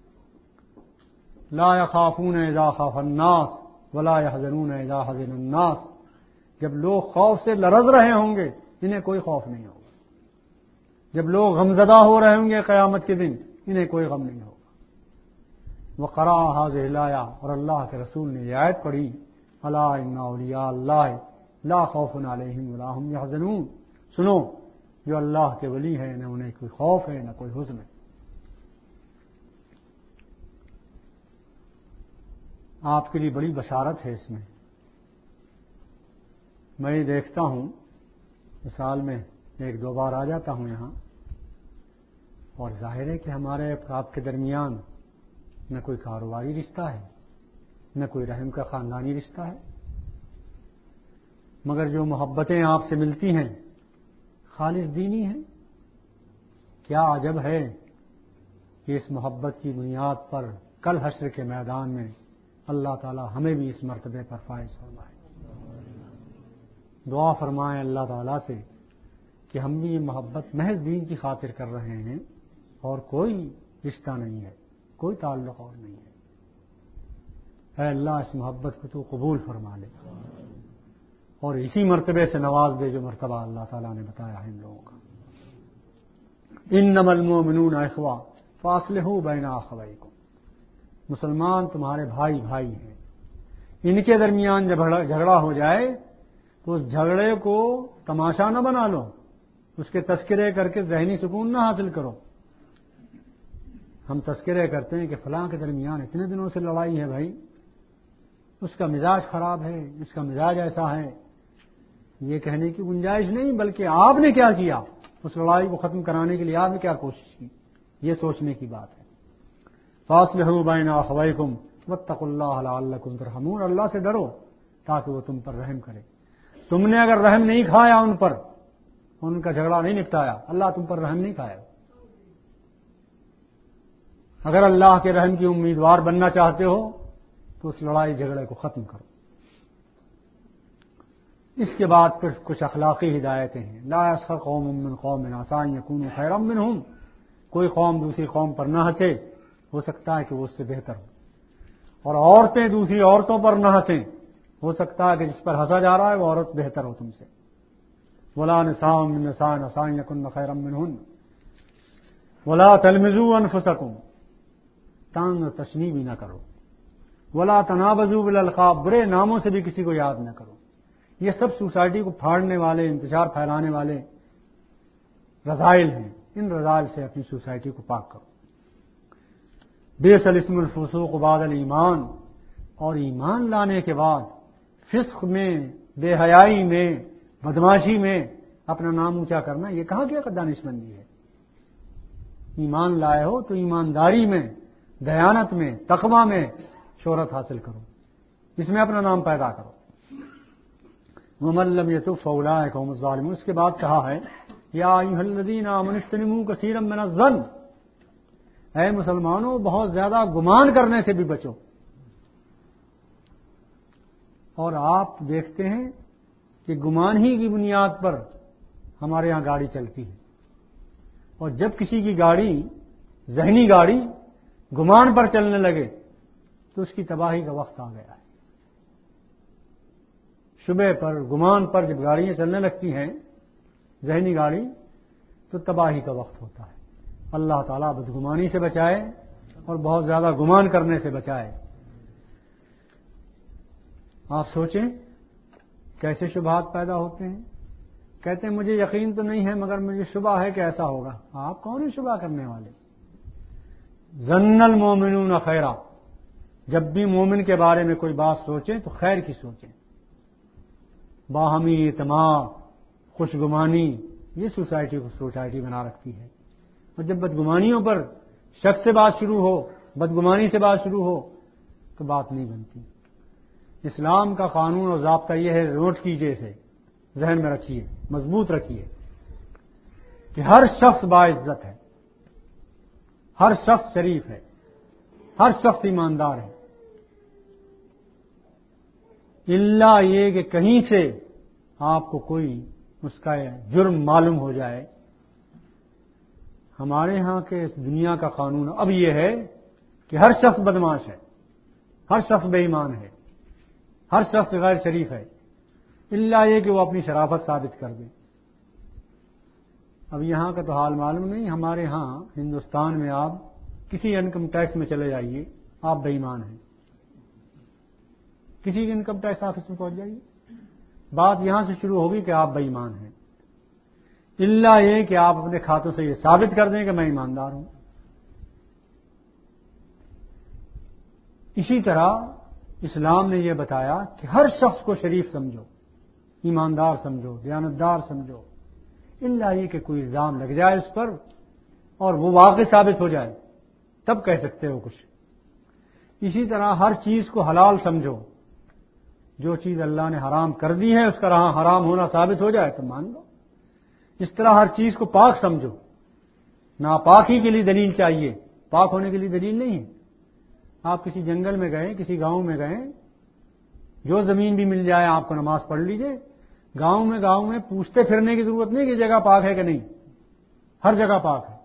Speaker 1: لا يخافون اذا خاف الناس ولا يحزنون اذا حزن الناس، جب لوگ خوف سے لرز رہے ہوں گے انہیں کوئی خوف نہیں ہوگا، جب لوگ غمزدہ ہو رہے ہوں گے قیامت کے دن انہیں کوئی غم نہیں ہوگا۔ وقرأ هذه الآیہ، اور اللہ کے رسول نے یہ آیت پڑھی، الا ان اولیاء اللہ لا خوف علیہم ولا هم يحزنون، سنو جو اللہ کے ولی ہیں نہ انہیں کوئی خوف ہے نہ کوئی حزن ہے۔ آپ کے لیے بڑی بشارت ہے اس میں۔ میں دیکھتا ہوں سال میں ایک دو بار آ جاتا ہوں یہاں، اور ظاہر ہے کہ ہمارے آپ کے درمیان نہ کوئی کاروباری رشتہ ہے نہ کوئی رحم کا خاندانی رشتہ ہے، مگر جو محبتیں آپ سے ملتی ہیں خالص دینی ہیں۔ کیا عجب ہے کہ اس محبت کی بنیاد پر کل حشر کے میدان میں اللہ تعالی ہمیں بھی اس مرتبے پر فائز فرمائے۔ دعا فرمائیں اللہ تعالی سے کہ ہم بھی یہ محبت محض دین کی خاطر کر رہے ہیں اور کوئی رشتہ نہیں ہے، کوئی تعلق اور نہیں ہے۔ اے اللہ اس محبت کو تو قبول فرما لے، اور اسی مرتبے سے نواز دے جو مرتبہ اللہ تعالیٰ نے بتایا ہے ان لوگوں کا۔ انما المؤمنون اخوہ فاصلحوا بین اخویکم، مسلمان تمہارے بھائی بھائی ہیں، ان کے درمیان جب جھگڑا ہو جائے تو اس جھگڑے کو تماشا نہ بنا لو، اس کے تذکرے کر کے ذہنی سکون نہ حاصل کرو۔ ہم تذکرے کرتے ہیں کہ فلاں کے درمیان اتنے دنوں سے لڑائی ہے بھائی، اس کا مزاج خراب ہے، اس کا مزاج ایسا ہے، یہ کہنے کی گنجائش نہیں، بلکہ آپ نے کیا کیا، اس لڑائی کو ختم کرانے کے لیے آپ نے کیا کوشش کی، یہ سوچنے کی بات ہے۔ فاصلحوا بین اخویکم واتقوا اللہ لعلکم ترحمون، اللہ سے ڈرو تاکہ وہ تم پر رحم کرے۔ تم نے اگر رحم نہیں کھایا ان پر، ان کا جھگڑا نہیں نپٹایا، اللہ تم پر رحم نہیں کھائے۔ اگر اللہ کے رحم کی امیدوار بننا چاہتے ہو تو اس لڑائی جھگڑے کو ختم کرو۔ اس کے بعد پھر کچھ اخلاقی ہدایتیں ہیں۔ لا یسخر قوم من قوم عسى ان يكونوا خيرا منهم، کوئی قوم دوسری قوم پر نہ ہنسے، ہو سکتا ہے کہ وہ اس سے بہتر ہو، اور عورتیں دوسری عورتوں پر نہ ہنسیں، ہو سکتا ہے کہ جس پر ہنسا جا رہا ہے وہ عورت بہتر ہو تم سے۔ ولا نساء من نساء عسى ان يكن خيرا منهن ولا تلمزوا انفسكم، تانگ تشنیع بھی نہ کرو۔ ولا تنابزوا بالالقاب، برے ناموں سے بھی کسی کو یاد نہ کرو۔ یہ سب سوسائٹی کو پھاڑنے والے، انتشار پھیلانے والے رذائل ہیں، ان رذائل سے اپنی سوسائٹی کو پاک کرو۔ بئس الاسم الفسوق بعد الایمان، اور ایمان لانے کے بعد فسق میں، بے حیائی میں، بدماشی میں اپنا نام اونچا کرنا، یہ کہاں کیا دانش مندی ہے؟ ایمان لائے ہو تو ایمانداری میں، دیانت میں، تقوی میں شہرت حاصل کرو، اس میں اپنا نام پیدا کرو۔ ومن لم يتب فاولئک هم الظالمون، اس کے بعد کہا ہے یا ایھا الذین آمنوا اجتنبوا کثیرا من الظن، اے مسلمانوں بہت زیادہ گمان کرنے سے بھی بچو۔ اور آپ دیکھتے ہیں کہ گمان ہی کی بنیاد پر ہمارے یہاں گاڑی چلتی ہے، اور جب کسی کی گاڑی، ذہنی گاڑی گمان پر چلنے لگے تو اس کی تباہی کا وقت آ گیا ہے۔ شبہ پر، گمان پر جب گاڑیاں چلنے لگتی ہیں، ذہنی گاڑی، تو تباہی کا وقت ہوتا ہے۔ اللہ تعالیٰ بدگمانی سے بچائے اور بہت زیادہ گمان کرنے سے بچائے۔ آپ سوچیں کیسے شبہات پیدا ہوتے ہیں۔ کہتے ہیں مجھے یقین تو نہیں ہے مگر مجھے شبہ ہے کہ ایسا ہوگا۔ آپ کون ہیں شبہ کرنے والے؟ ظن المومنون خیرا، جب بھی مومن کے بارے میں کوئی بات سوچیں تو خیر کی سوچیں۔ باہمی اعتماد، خوشگمانی، یہ سوسائٹی کو سوسائٹی بنا رکھتی ہے۔ اور جب بدگمانیوں پر شک سے بات شروع ہو، بدگمانی سے بات شروع ہو تو بات نہیں بنتی۔ اسلام کا قانون اور ضابطہ یہ ہے، نوٹ کیجئے اسے، ذہن میں رکھیے، مضبوط رکھیے، کہ ہر شخص باعزت ہے، ہر شخص شریف ہے، ہر شخص ایماندار ہے، الا یہ کہ کہیں سے آپ کو کوئی اس کا جرم معلوم ہو جائے۔ ہمارے ہاں کے اس دنیا کا قانون اب یہ ہے کہ ہر شخص بدماش ہے، ہر شخص بے ایمان ہے، ہر شخص غیر شریف ہے، الا یہ کہ وہ اپنی شرافت ثابت کر دے۔ اب یہاں کا تو حال معلوم نہیں، ہمارے ہاں ہندوستان میں آپ کسی انکم ٹیکس میں چلے جائیے، آپ بے ایمان ہیں، کسی انکم ٹیکس آفس میں پہنچ جائیے، بات یہاں سے شروع ہوگی کہ آپ بے ایمان ہیں، الا یہ کہ آپ اپنے کھاتوں سے یہ ثابت کر دیں کہ میں ایماندار ہوں۔ اسی طرح اسلام نے یہ بتایا کہ ہر شخص کو شریف سمجھو، ایماندار سمجھو، دیانتدار سمجھو، الا یہ کہ کوئی الزام لگ جائے اس پر اور وہ واقع ثابت ہو جائے، تب کہہ سکتے ہو کچھ۔ اسی طرح ہر چیز کو حلال سمجھو، جو چیز اللہ نے حرام کر دی ہے اس کا حرام ہونا ثابت ہو جائے تو مان لو۔ اس طرح ہر چیز کو پاک سمجھو، ناپاکی کے لیے دلیل چاہیے، پاک ہونے کے لیے دلیل نہیں ہے۔ آپ کسی جنگل میں گئے، کسی گاؤں میں گئے، جو زمین بھی مل جائے آپ کو نماز پڑھ لیجئے، گاؤں میں گاؤں میں پوچھتے پھرنے کی ضرورت نہیں کہ جگہ پاک ہے کہ نہیں، ہر جگہ پاک ہے۔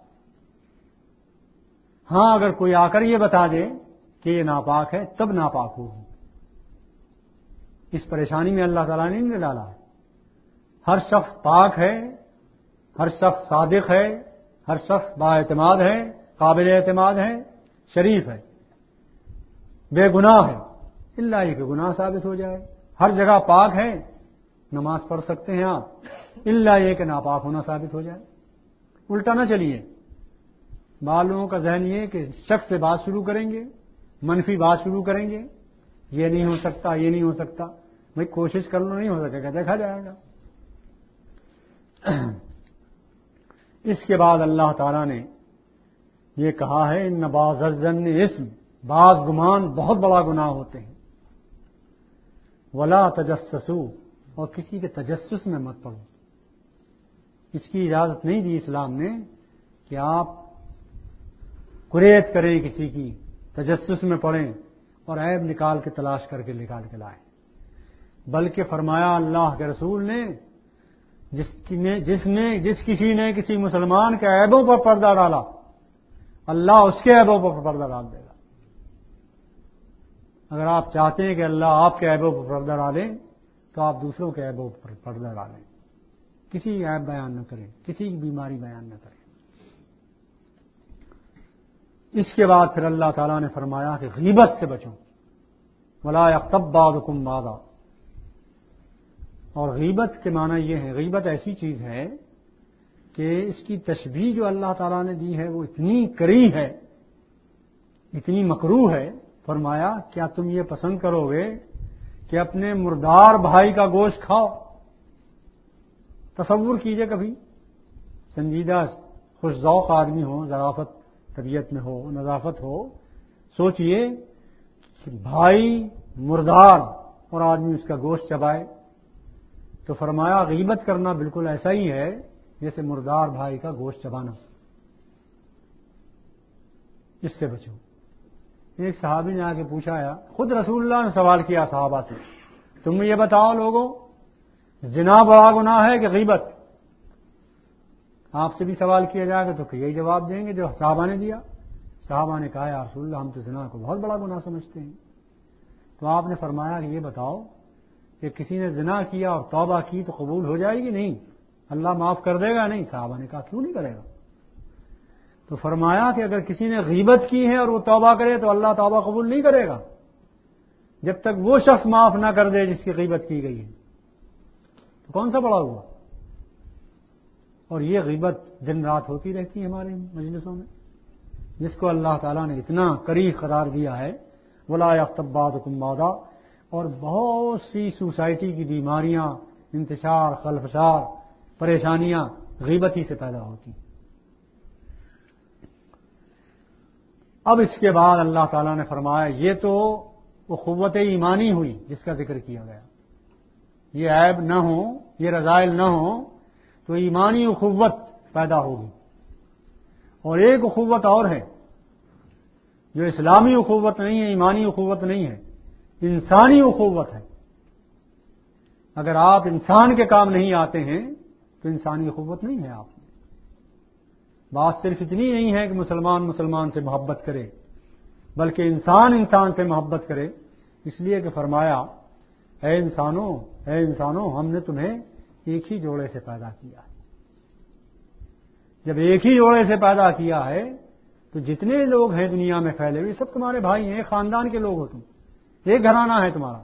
Speaker 1: ہاں اگر کوئی آ کر یہ بتا دے کہ یہ ناپاک ہے تب ناپاک ہوگی، اس پریشانی میں اللہ تعالیٰ نے نہیں ڈالا ہے۔ ہر شخص پاک ہے، ہر شخص صادق ہے، ہر شخص با اعتماد ہے، قابل اعتماد ہے، شریف ہے، بے گناہ ہے، اللہ یہ کہ گناہ ثابت ہو جائے۔ ہر جگہ پاک ہے، نماز پڑھ سکتے ہیں آپ، اللہ یہ کہ ناپاک ہونا ثابت ہو جائے۔ الٹا نہ چلیے، بعض لوگوں کا ذہن یہ کہ شک سے بات شروع کریں گے، منفی بات شروع کریں گے، یہ نہیں ہو سکتا، یہ نہیں ہو سکتا۔ بھائی کوشش کر لو، نہیں ہو سکے گا، دیکھا جائے گا۔ اس کے بعد اللہ تعالیٰ نے یہ کہا ہے ان بعض الظن اسم، بعض گمان بہت بڑا گناہ ہوتے ہیں، ولا تجسسوا، اور کسی کے تجسس میں مت پڑو۔ اس کی اجازت نہیں دی اسلام نے کہ آپ قریت کریں، کسی کی تجسس میں پڑیں اور عیب نکال کے تلاش کر کے نکال کے لائیں، بلکہ فرمایا اللہ کے رسول نے جس نے جس نے جس کسی نے کسی مسلمان کے عیبوں پر پردہ ڈالا، اللہ اس کے عیبوں پر پردہ ڈال دے گا۔ اگر آپ چاہتے ہیں کہ اللہ آپ کے عیبوں پر پردہ ڈالیں تو آپ دوسروں کے عیبوں پر پردہ ڈالیں، کسی عیب بیان نہ کریں، کسی کی بیماری بیان نہ کریں۔ اس کے بعد پھر اللہ تعالیٰ نے فرمایا کہ غیبت سے بچو، ولا یغتب بعضکم بعضا، اور غیبت کے معنی یہ ہے، غیبت ایسی چیز ہے کہ اس کی تشبیہ جو اللہ تعالیٰ نے دی ہے وہ اتنی کری ہے، اتنی مکروہ ہے۔ فرمایا کیا تم یہ پسند کرو گے کہ اپنے مردار بھائی کا گوشت کھاؤ؟ تصور کیجئے کبھی سنجیدہ خوش ذوق آدمی ہو، ذرافت طبیعت میں ہو، نظافت ہو، سوچئے کہ بھائی مردار اور آدمی اس کا گوشت چبائے، تو فرمایا غیبت کرنا بالکل ایسا ہی ہے جیسے مردار بھائی کا گوشت چبانا۔ اس سے بچو۔ ایک صحابی نے آ کے پوچھا ہے، خود رسول اللہ نے سوال کیا صحابہ سے، تم یہ بتاؤ لوگوں زنا بڑا گناہ ہے کہ غیبت؟ آپ سے بھی سوال کیا جائے گا تو یہی جواب دیں گے جو صحابہ نے دیا۔ صحابہ نے کہا یا رسول اللہ ہم تو زنا کو بہت بڑا گناہ سمجھتے ہیں۔ تو آپ نے فرمایا کہ یہ بتاؤ کہ کسی نے زنا کیا اور توبہ کی تو قبول ہو جائے گی؟ نہیں، اللہ معاف کر دے گا؟ نہیں۔ صحابہ نے کہا کیوں نہیں کرے گا؟ تو فرمایا کہ اگر کسی نے غیبت کی ہے اور وہ توبہ کرے تو اللہ توبہ قبول نہیں کرے گا جب تک وہ شخص معاف نہ کر دے جس کی غیبت کی گئی ہے۔ تو کون سا بڑا ہوا؟ اور یہ غیبت دن رات ہوتی رہتی ہے ہمارے مجلسوں میں، جس کو اللہ تعالیٰ نے اتنا کریہ قرار دیا ہے، ولا یغتب بعضکم بعضا۔ اور بہت سی سوسائٹی کی بیماریاں، انتشار، خلفشار، پریشانیاں غیبت ہی سے پیدا ہوتی ہیں۔ اب اس کے بعد اللہ تعالیٰ نے فرمایا یہ تو وہ قوت ایمانی ہوئی جس کا ذکر کیا گیا، یہ عیب نہ ہو، یہ رذائل نہ ہو تو ایمانی اخوت پیدا ہوگی۔ اور ایک اخوت اور ہے جو اسلامی اخوت نہیں ہے، ایمانی اخوت نہیں ہے، انسانی اخوت ہے۔ اگر آپ انسان کے کام نہیں آتے ہیں تو انسانی اخوت نہیں ہے آپ میں۔ بات صرف اتنی نہیں ہے کہ مسلمان مسلمان سے محبت کرے، بلکہ انسان انسان سے محبت کرے، اس لیے کہ فرمایا اے انسانوں اے انسانوں ہم نے تمہیں ایک ہی جوڑے سے پیدا کیا ہے۔ جب ایک ہی جوڑے سے پیدا کیا ہے تو جتنے لوگ ہیں دنیا میں پھیلے ہوئے سب تمہارے بھائی ہیں، ایک خاندان کے لوگ ہو، تم ایک گھرانہ ہے تمہارا۔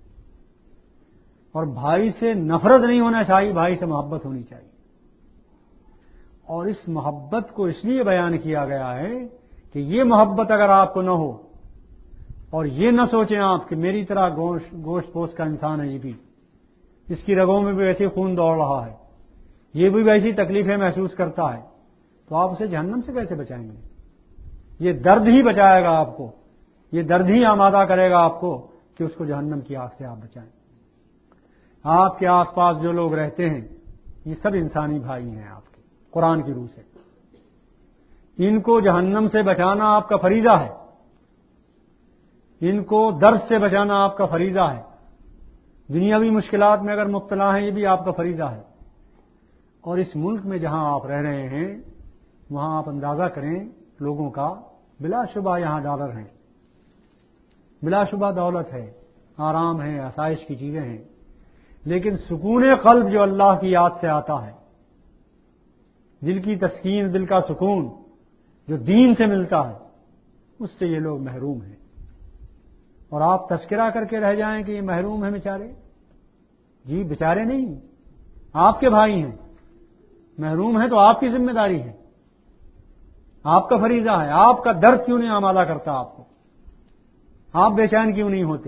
Speaker 1: اور بھائی سے نفرت نہیں ہونا چاہیے، بھائی سے محبت ہونی چاہیے۔ اور اس محبت کو اس لیے بیان کیا گیا ہے کہ یہ محبت اگر آپ کو نہ ہو اور یہ نہ سوچیں آپ کہ میری طرح گوشت گوشت پوش کا انسان ہے، یہ بھی اس کی رگوں میں بھی ویسے خون دوڑ رہا ہے، یہ بھی ویسی تکلیفیں محسوس کرتا ہے، تو آپ اسے جہنم سے کیسے بچائیں گے؟ یہ درد ہی بچائے گا آپ کو، یہ درد ہی آمادہ کرے گا آپ کو کہ اس کو جہنم کی آگ سے آپ بچائیں۔ آپ کے آس پاس جو لوگ رہتے ہیں یہ سب انسانی بھائی ہیں آپ کے، قرآن کی روح سے ان کو جہنم سے بچانا آپ کا فریضہ ہے، ان کو درد سے بچانا آپ کا فریضہ ہے، دنیاوی مشکلات میں اگر مبتلا ہیں یہ بھی آپ کا فریضہ ہے۔ اور اس ملک میں جہاں آپ رہ رہے ہیں وہاں آپ اندازہ کریں لوگوں کا، بلا شبہ یہاں ڈالر ہیں، بلا شبہ دولت ہے، آرام ہے، آسائش کی چیزیں ہیں، لیکن سکون قلب جو اللہ کی یاد سے آتا ہے، دل کی تسکین، دل کا سکون جو دین سے ملتا ہے، اس سے یہ لوگ محروم ہیں۔ اور آپ تذکرہ کر کے رہ جائیں کہ یہ محروم ہیں بیچارے، جی بیچارے نہیں، آپ کے بھائی ہیں، محروم ہیں تو آپ کی ذمہ داری ہے، آپ کا فریضہ ہے۔ آپ کا درد کیوں نہیں آمادہ کرتا آپ کو؟ آپ بے چین کیوں نہیں ہوتے؟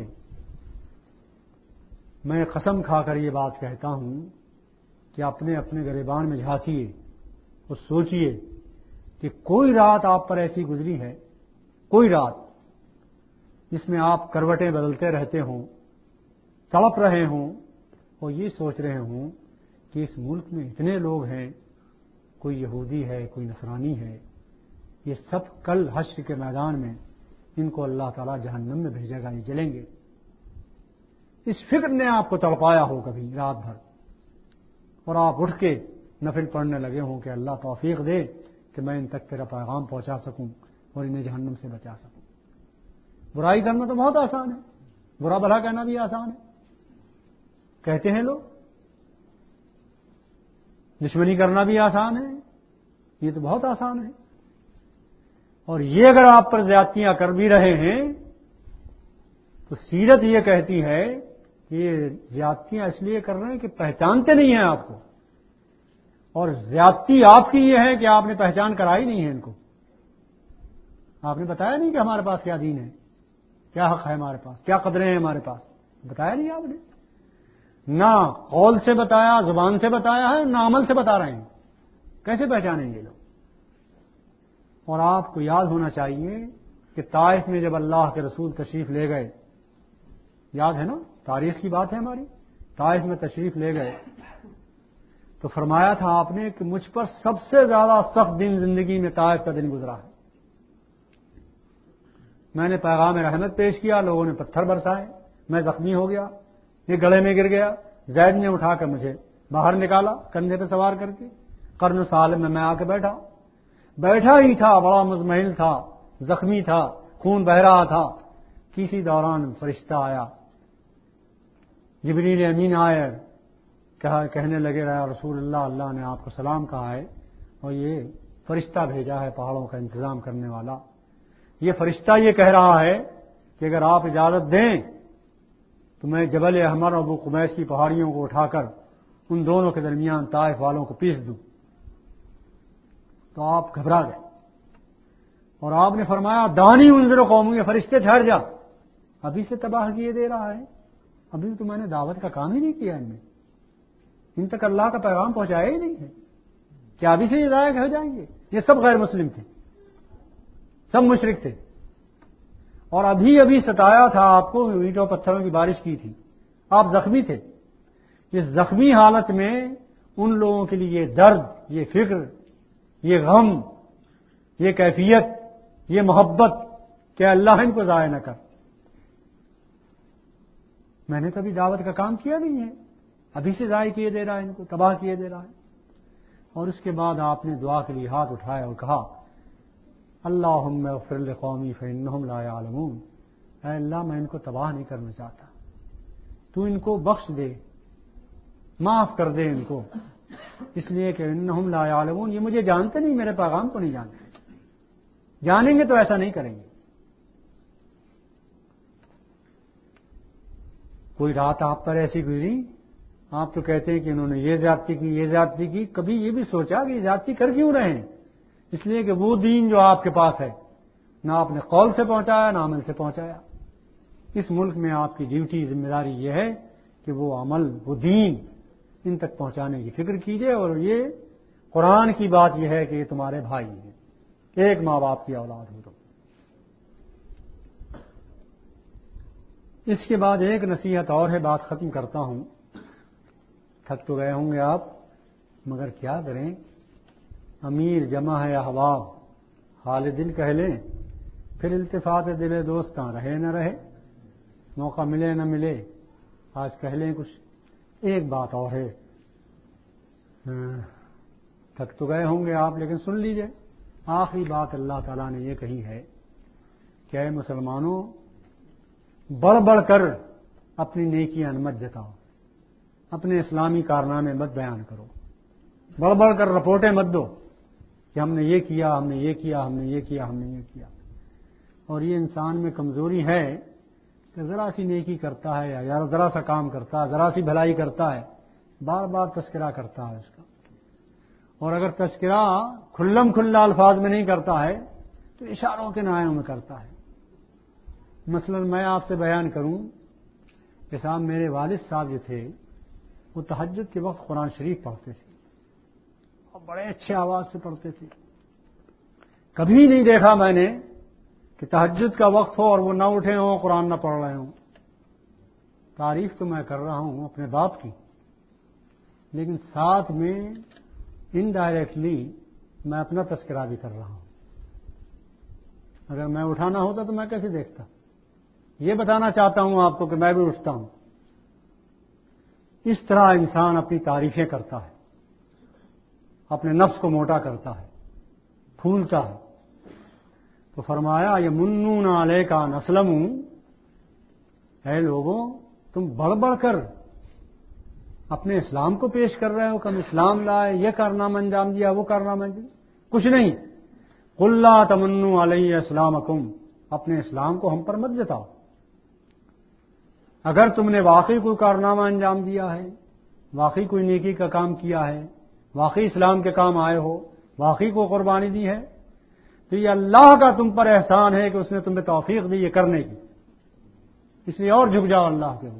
Speaker 1: میں قسم کھا کر یہ بات کہتا ہوں کہ اپنے اپنے گریبان میں جھانکیے اور سوچئے کہ کوئی رات آپ پر ایسی گزری ہے، کوئی رات جس میں آپ کروٹیں بدلتے رہتے ہوں، تڑپ رہے ہوں اور یہ سوچ رہے ہوں کہ اس ملک میں اتنے لوگ ہیں، کوئی یہودی ہے، کوئی نصرانی ہے، یہ سب کل حشر کے میدان میں ان کو اللہ تعالیٰ جہنم میں بھیجے گا، یہ جلیں گے۔ اس فکر نے آپ کو تڑپایا ہو کبھی رات بھر، اور آپ اٹھ کے نفل پڑھنے لگے ہوں کہ اللہ توفیق دے کہ میں ان تک تیرا پیغام پہنچا سکوں اور انہیں جہنم سے بچا سکوں۔ برائی کرنا تو بہت آسان ہے، برا بھلا کہنا بھی آسان ہے، کہتے ہیں لوگ۔ دشمنی کرنا بھی آسان ہے، یہ تو بہت آسان ہے۔ اور یہ اگر آپ پر زیادتیاں کر بھی رہے ہیں تو سیرت یہ کہتی ہے کہ یہ زیادتیاں اس لیے کر رہے ہیں کہ پہچانتے نہیں ہیں آپ کو، اور زیادتی آپ کی یہ ہے کہ آپ نے پہچان کرائی نہیں ہے ان کو۔ آپ نے بتایا نہیں کہ ہمارے پاس کیا دین ہے، کیا حق ہے ہمارے پاس، کیا قدریں ہیں ہمارے پاس، بتایا نہیں آپ نے۔ نہ قول سے بتایا، زبان سے بتایا ہے، نہ عمل سے بتا رہے ہیں، کیسے پہچانیں گے لوگ؟ اور آپ کو یاد ہونا چاہیے کہ طائف میں جب اللہ کے رسول تشریف لے گئے، یاد ہے نا، تاریخ کی بات ہے ہماری، طائف میں تشریف لے گئے تو فرمایا تھا آپ نے کہ مجھ پر سب سے زیادہ سخت دن زندگی میں طائف کا دن گزرا ہے۔ میں نے پیغام رحمت پیش کیا، لوگوں نے پتھر برسائے، میں زخمی ہو گیا، یہ گڑھے میں گر گیا، زید نے اٹھا کر مجھے باہر نکالا کندھے پہ سوار کر کے، قرن سالم میں میں آ کے بیٹھا بیٹھا ہی تھا، بڑا مزمحل تھا، زخمی تھا، خون بہ رہا تھا، کسی دوران فرشتہ آیا، جبریل امین آئے، کہا کہنے لگے رہا رسول اللہ، اللہ نے آپ کو سلام کہا ہے اور یہ فرشتہ بھیجا ہے پہاڑوں کا انتظام کرنے والا۔ یہ فرشتہ یہ کہہ رہا ہے کہ اگر آپ اجازت دیں تو میں جبل احمر اور ابو قمیس کی پہاڑیوں کو اٹھا کر ان دونوں کے درمیان طائف والوں کو پیس دوں۔ تو آپ گھبرا گئے اور آپ نے فرمایا دانی انذر قوم، یہ فرشتے ٹھہر جا، ابھی سے تباہ کیے دے رہا ہے، ابھی تو میں نے دعوت کا کام ہی نہیں کیا، ان میں ان تک اللہ کا پیغام پہنچایا ہی نہیں ہے، کیا ابھی سے یہ ضائع ہو جائیں گے؟ یہ سب غیر مسلم تھے، سب مشرک تھے، اور ابھی ابھی ستایا تھا آپ کو، اینٹوں پتھروں کی بارش کی تھی، آپ زخمی تھے۔ اس زخمی حالت میں ان لوگوں کے لیے یہ درد، یہ فکر، یہ غم، یہ کیفیت، یہ محبت کہ اللہ ان کو ضائع نہ کر۔ میں نے تو ابھی دعوت کا کام کیا نہیں ہے، ابھی سے ضائع کیے دے رہا ہے، ان کو تباہ کیے دے رہا ہے۔ اور اس کے بعد آپ نے دعا کے لیے ہاتھ اٹھایا اور کہا اللہم اغفر لقومی فانہم لا یعلمون، اے اللہ میں ان کو تباہ نہیں کرنا چاہتا، تو ان کو بخش دے، معاف کر دے ان کو، اس لیے کہ انہم لا یعلمون، یہ مجھے جانتے نہیں، میرے پیغام کو نہیں جانتے، جانیں گے تو ایسا نہیں کریں گے۔ کوئی رات آپ پر ایسی گزری، آپ تو کہتے ہیں کہ انہوں نے یہ زیادتی کی، یہ زیادتی کی، کبھی یہ بھی سوچا کہ یہ زیادتی کر کیوں رہے ہیں؟ اس لیے کہ وہ دین جو آپ کے پاس ہے نہ آپ نے قول سے پہنچایا نہ عمل سے پہنچایا۔ اس ملک میں آپ کی ڈیوٹی، ذمہ داری یہ ہے کہ وہ عمل، وہ دین ان تک پہنچانے کی فکر کیجئے، اور یہ قرآن کی بات یہ ہے کہ یہ تمہارے بھائی ہیں، ایک ماں باپ کی اولاد ہو تو۔ اس کے بعد ایک نصیحت اور ہے، بات ختم کرتا ہوں، تھک تو گئے ہوں گے آپ، مگر کیا کریں، امیر جمع ہے احباب، حال دل کہہ لیں، پھر التفات دل دوستاں رہے نہ رہے، موقع ملے نہ ملے، آج کہہ لیں کچھ۔ ایک بات اور ہے، تھک تو گئے ہوں گے آپ لیکن سن لیجئے، آخری بات اللہ تعالیٰ نے یہ کہی ہے کہ اے مسلمانوں، بڑھ بڑھ کر اپنی نیکیاں مت جتاؤ، اپنے اسلامی کارنامے مت بیان کرو، بڑھ بڑھ کر رپورٹیں مت دو کہ ہم نے یہ کیا، ہم نے یہ کیا، ہم نے یہ کیا، ہم نے یہ کیا۔ اور یہ انسان میں کمزوری ہے کہ ذرا سی نیکی کرتا ہے یا ذرا سا کام کرتا ہے، ذرا سی بھلائی کرتا ہے، بار بار تذکرہ کرتا ہے اس کا۔ اور اگر تذکرہ کھلم کھلا الفاظ میں نہیں کرتا ہے تو اشاروں کے نائوں میں کرتا ہے۔ مثلا میں آپ سے بیان کروں کہ صاحب میرے والد صاحب جو تھے وہ تہجد کے وقت قرآن شریف پڑھتے تھے اور بڑے اچھے آواز سے پڑھتے تھے۔ کبھی نہیں دیکھا میں نے کہ تہجد کا وقت ہو اور وہ نہ اٹھے ہوں، قرآن نہ پڑھ رہے ہوں۔ تعریف تو میں کر رہا ہوں اپنے باپ کی، لیکن ساتھ میں انڈائریکٹلی میں اپنا تذکرہ بھی کر رہا ہوں۔ اگر میں اٹھانا ہوتا تو میں کیسے دیکھتا؟ یہ بتانا چاہتا ہوں آپ کو کہ میں بھی اٹھتا ہوں۔ اس طرح انسان اپنی تعریفیں کرتا ہے، اپنے نفس کو موٹا کرتا ہے، پھولتا ہے۔ تو فرمایا یمنون علیک ان اسلموا، اے لوگوں تم بڑھ بڑھ کر اپنے اسلام کو پیش کر رہے ہو کہ ہم اسلام لائے، یہ کارنامہ انجام دیا، وہ کارنامہ انجام دیا۔ کچھ نہیں، قل لا تمنوا علی اسلامکم، اپنے اسلام کو ہم پر مت جتاؤ۔ اگر تم نے واقعی کوئی کارنامہ انجام دیا ہے، واقعی کوئی نیکی کا کام کیا ہے، واقعی اسلام کے کام آئے ہو، واقعی کوئی قربانی دی ہے، تو یہ اللہ کا تم پر احسان ہے کہ اس نے تمہیں توفیق دی یہ کرنے کی، اس لیے اور جھک جاؤ اللہ کے،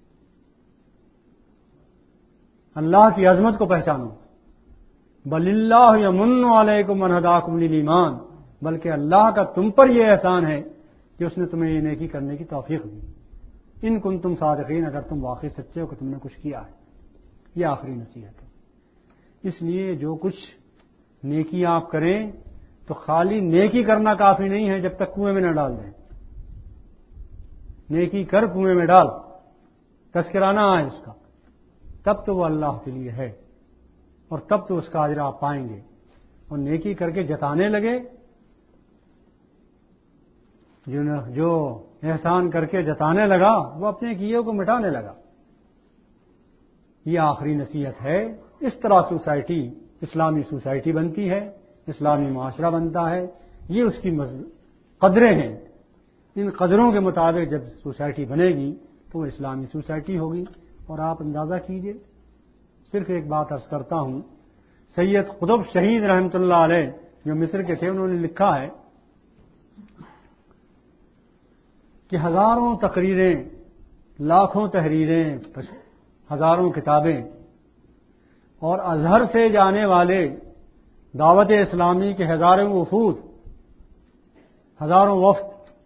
Speaker 1: اللہ کی عظمت کو پہچانو۔ بل اللہ یمن علیکم ان ہداکم للایمان، بلکہ اللہ کا تم پر یہ احسان ہے کہ اس نے تمہیں یہ نیکی کرنے کی توفیق دی، ان کنتم صادقین، اگر تم واقعی سچے ہو کہ تم نے کچھ کیا ہے۔ یہ آخری نصیحت ہے۔ اس لیے جو کچھ نیکی آپ کریں تو خالی نیکی کرنا کافی نہیں ہے جب تک کنویں میں نہ ڈال دیں۔ نیکی کر کنویں میں ڈال، تذکرہ نہ آئے اس کا، تب تو وہ اللہ کے لیے ہے اور تب تو اس کا اجر آپ پائیں گے۔ اور نیکی کر کے جتانے لگے، جو جو احسان کر کے جتانے لگا وہ اپنے کیے کو مٹانے لگا۔ یہ آخری نصیحت ہے۔ اس طرح سوسائٹی، اسلامی سوسائٹی بنتی ہے، اسلامی معاشرہ بنتا ہے۔ یہ اس کی قدریں ہیں۔ ان قدروں کے مطابق جب سوسائٹی بنے گی تو وہ اسلامی سوسائٹی ہوگی۔ اور آپ اندازہ کیجئے، صرف ایک بات عرض کرتا ہوں، سید قطب شہید رحمۃ اللہ علیہ جو مصر کے تھے، انہوں نے لکھا ہے کہ ہزاروں تقریریں، لاکھوں تحریریں، ہزاروں کتابیں اور ازہر سے جانے والے دعوت اسلامی کے ہزاروں وفود، ہزاروں وفد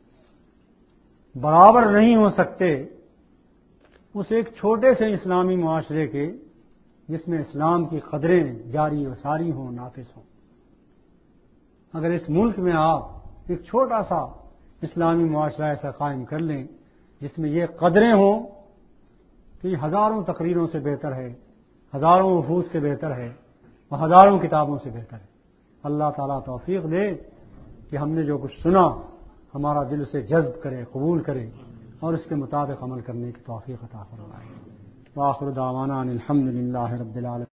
Speaker 1: برابر نہیں ہو سکتے اس ایک چھوٹے سے اسلامی معاشرے کے جس میں اسلام کی قدریں جاری و ساری ہوں، نافذ ہوں۔ اگر اس ملک میں آپ ایک چھوٹا سا اسلامی معاشرہ ایسا قائم کر لیں جس میں یہ قدریں ہوں، تو یہ ہزاروں تقریروں سے بہتر ہے، ہزاروں وفود سے بہتر ہے اور ہزاروں کتابوں سے بہتر ہے۔ اللہ تعالیٰ توفیق دے کہ ہم نے جو کچھ سنا ہمارا دل اسے جذب کرے، قبول کرے اور اس کے مطابق عمل کرنے کی توفیق عطا فرمائے۔ وآخر دعوانا ان الحمد للہ رب العالمین۔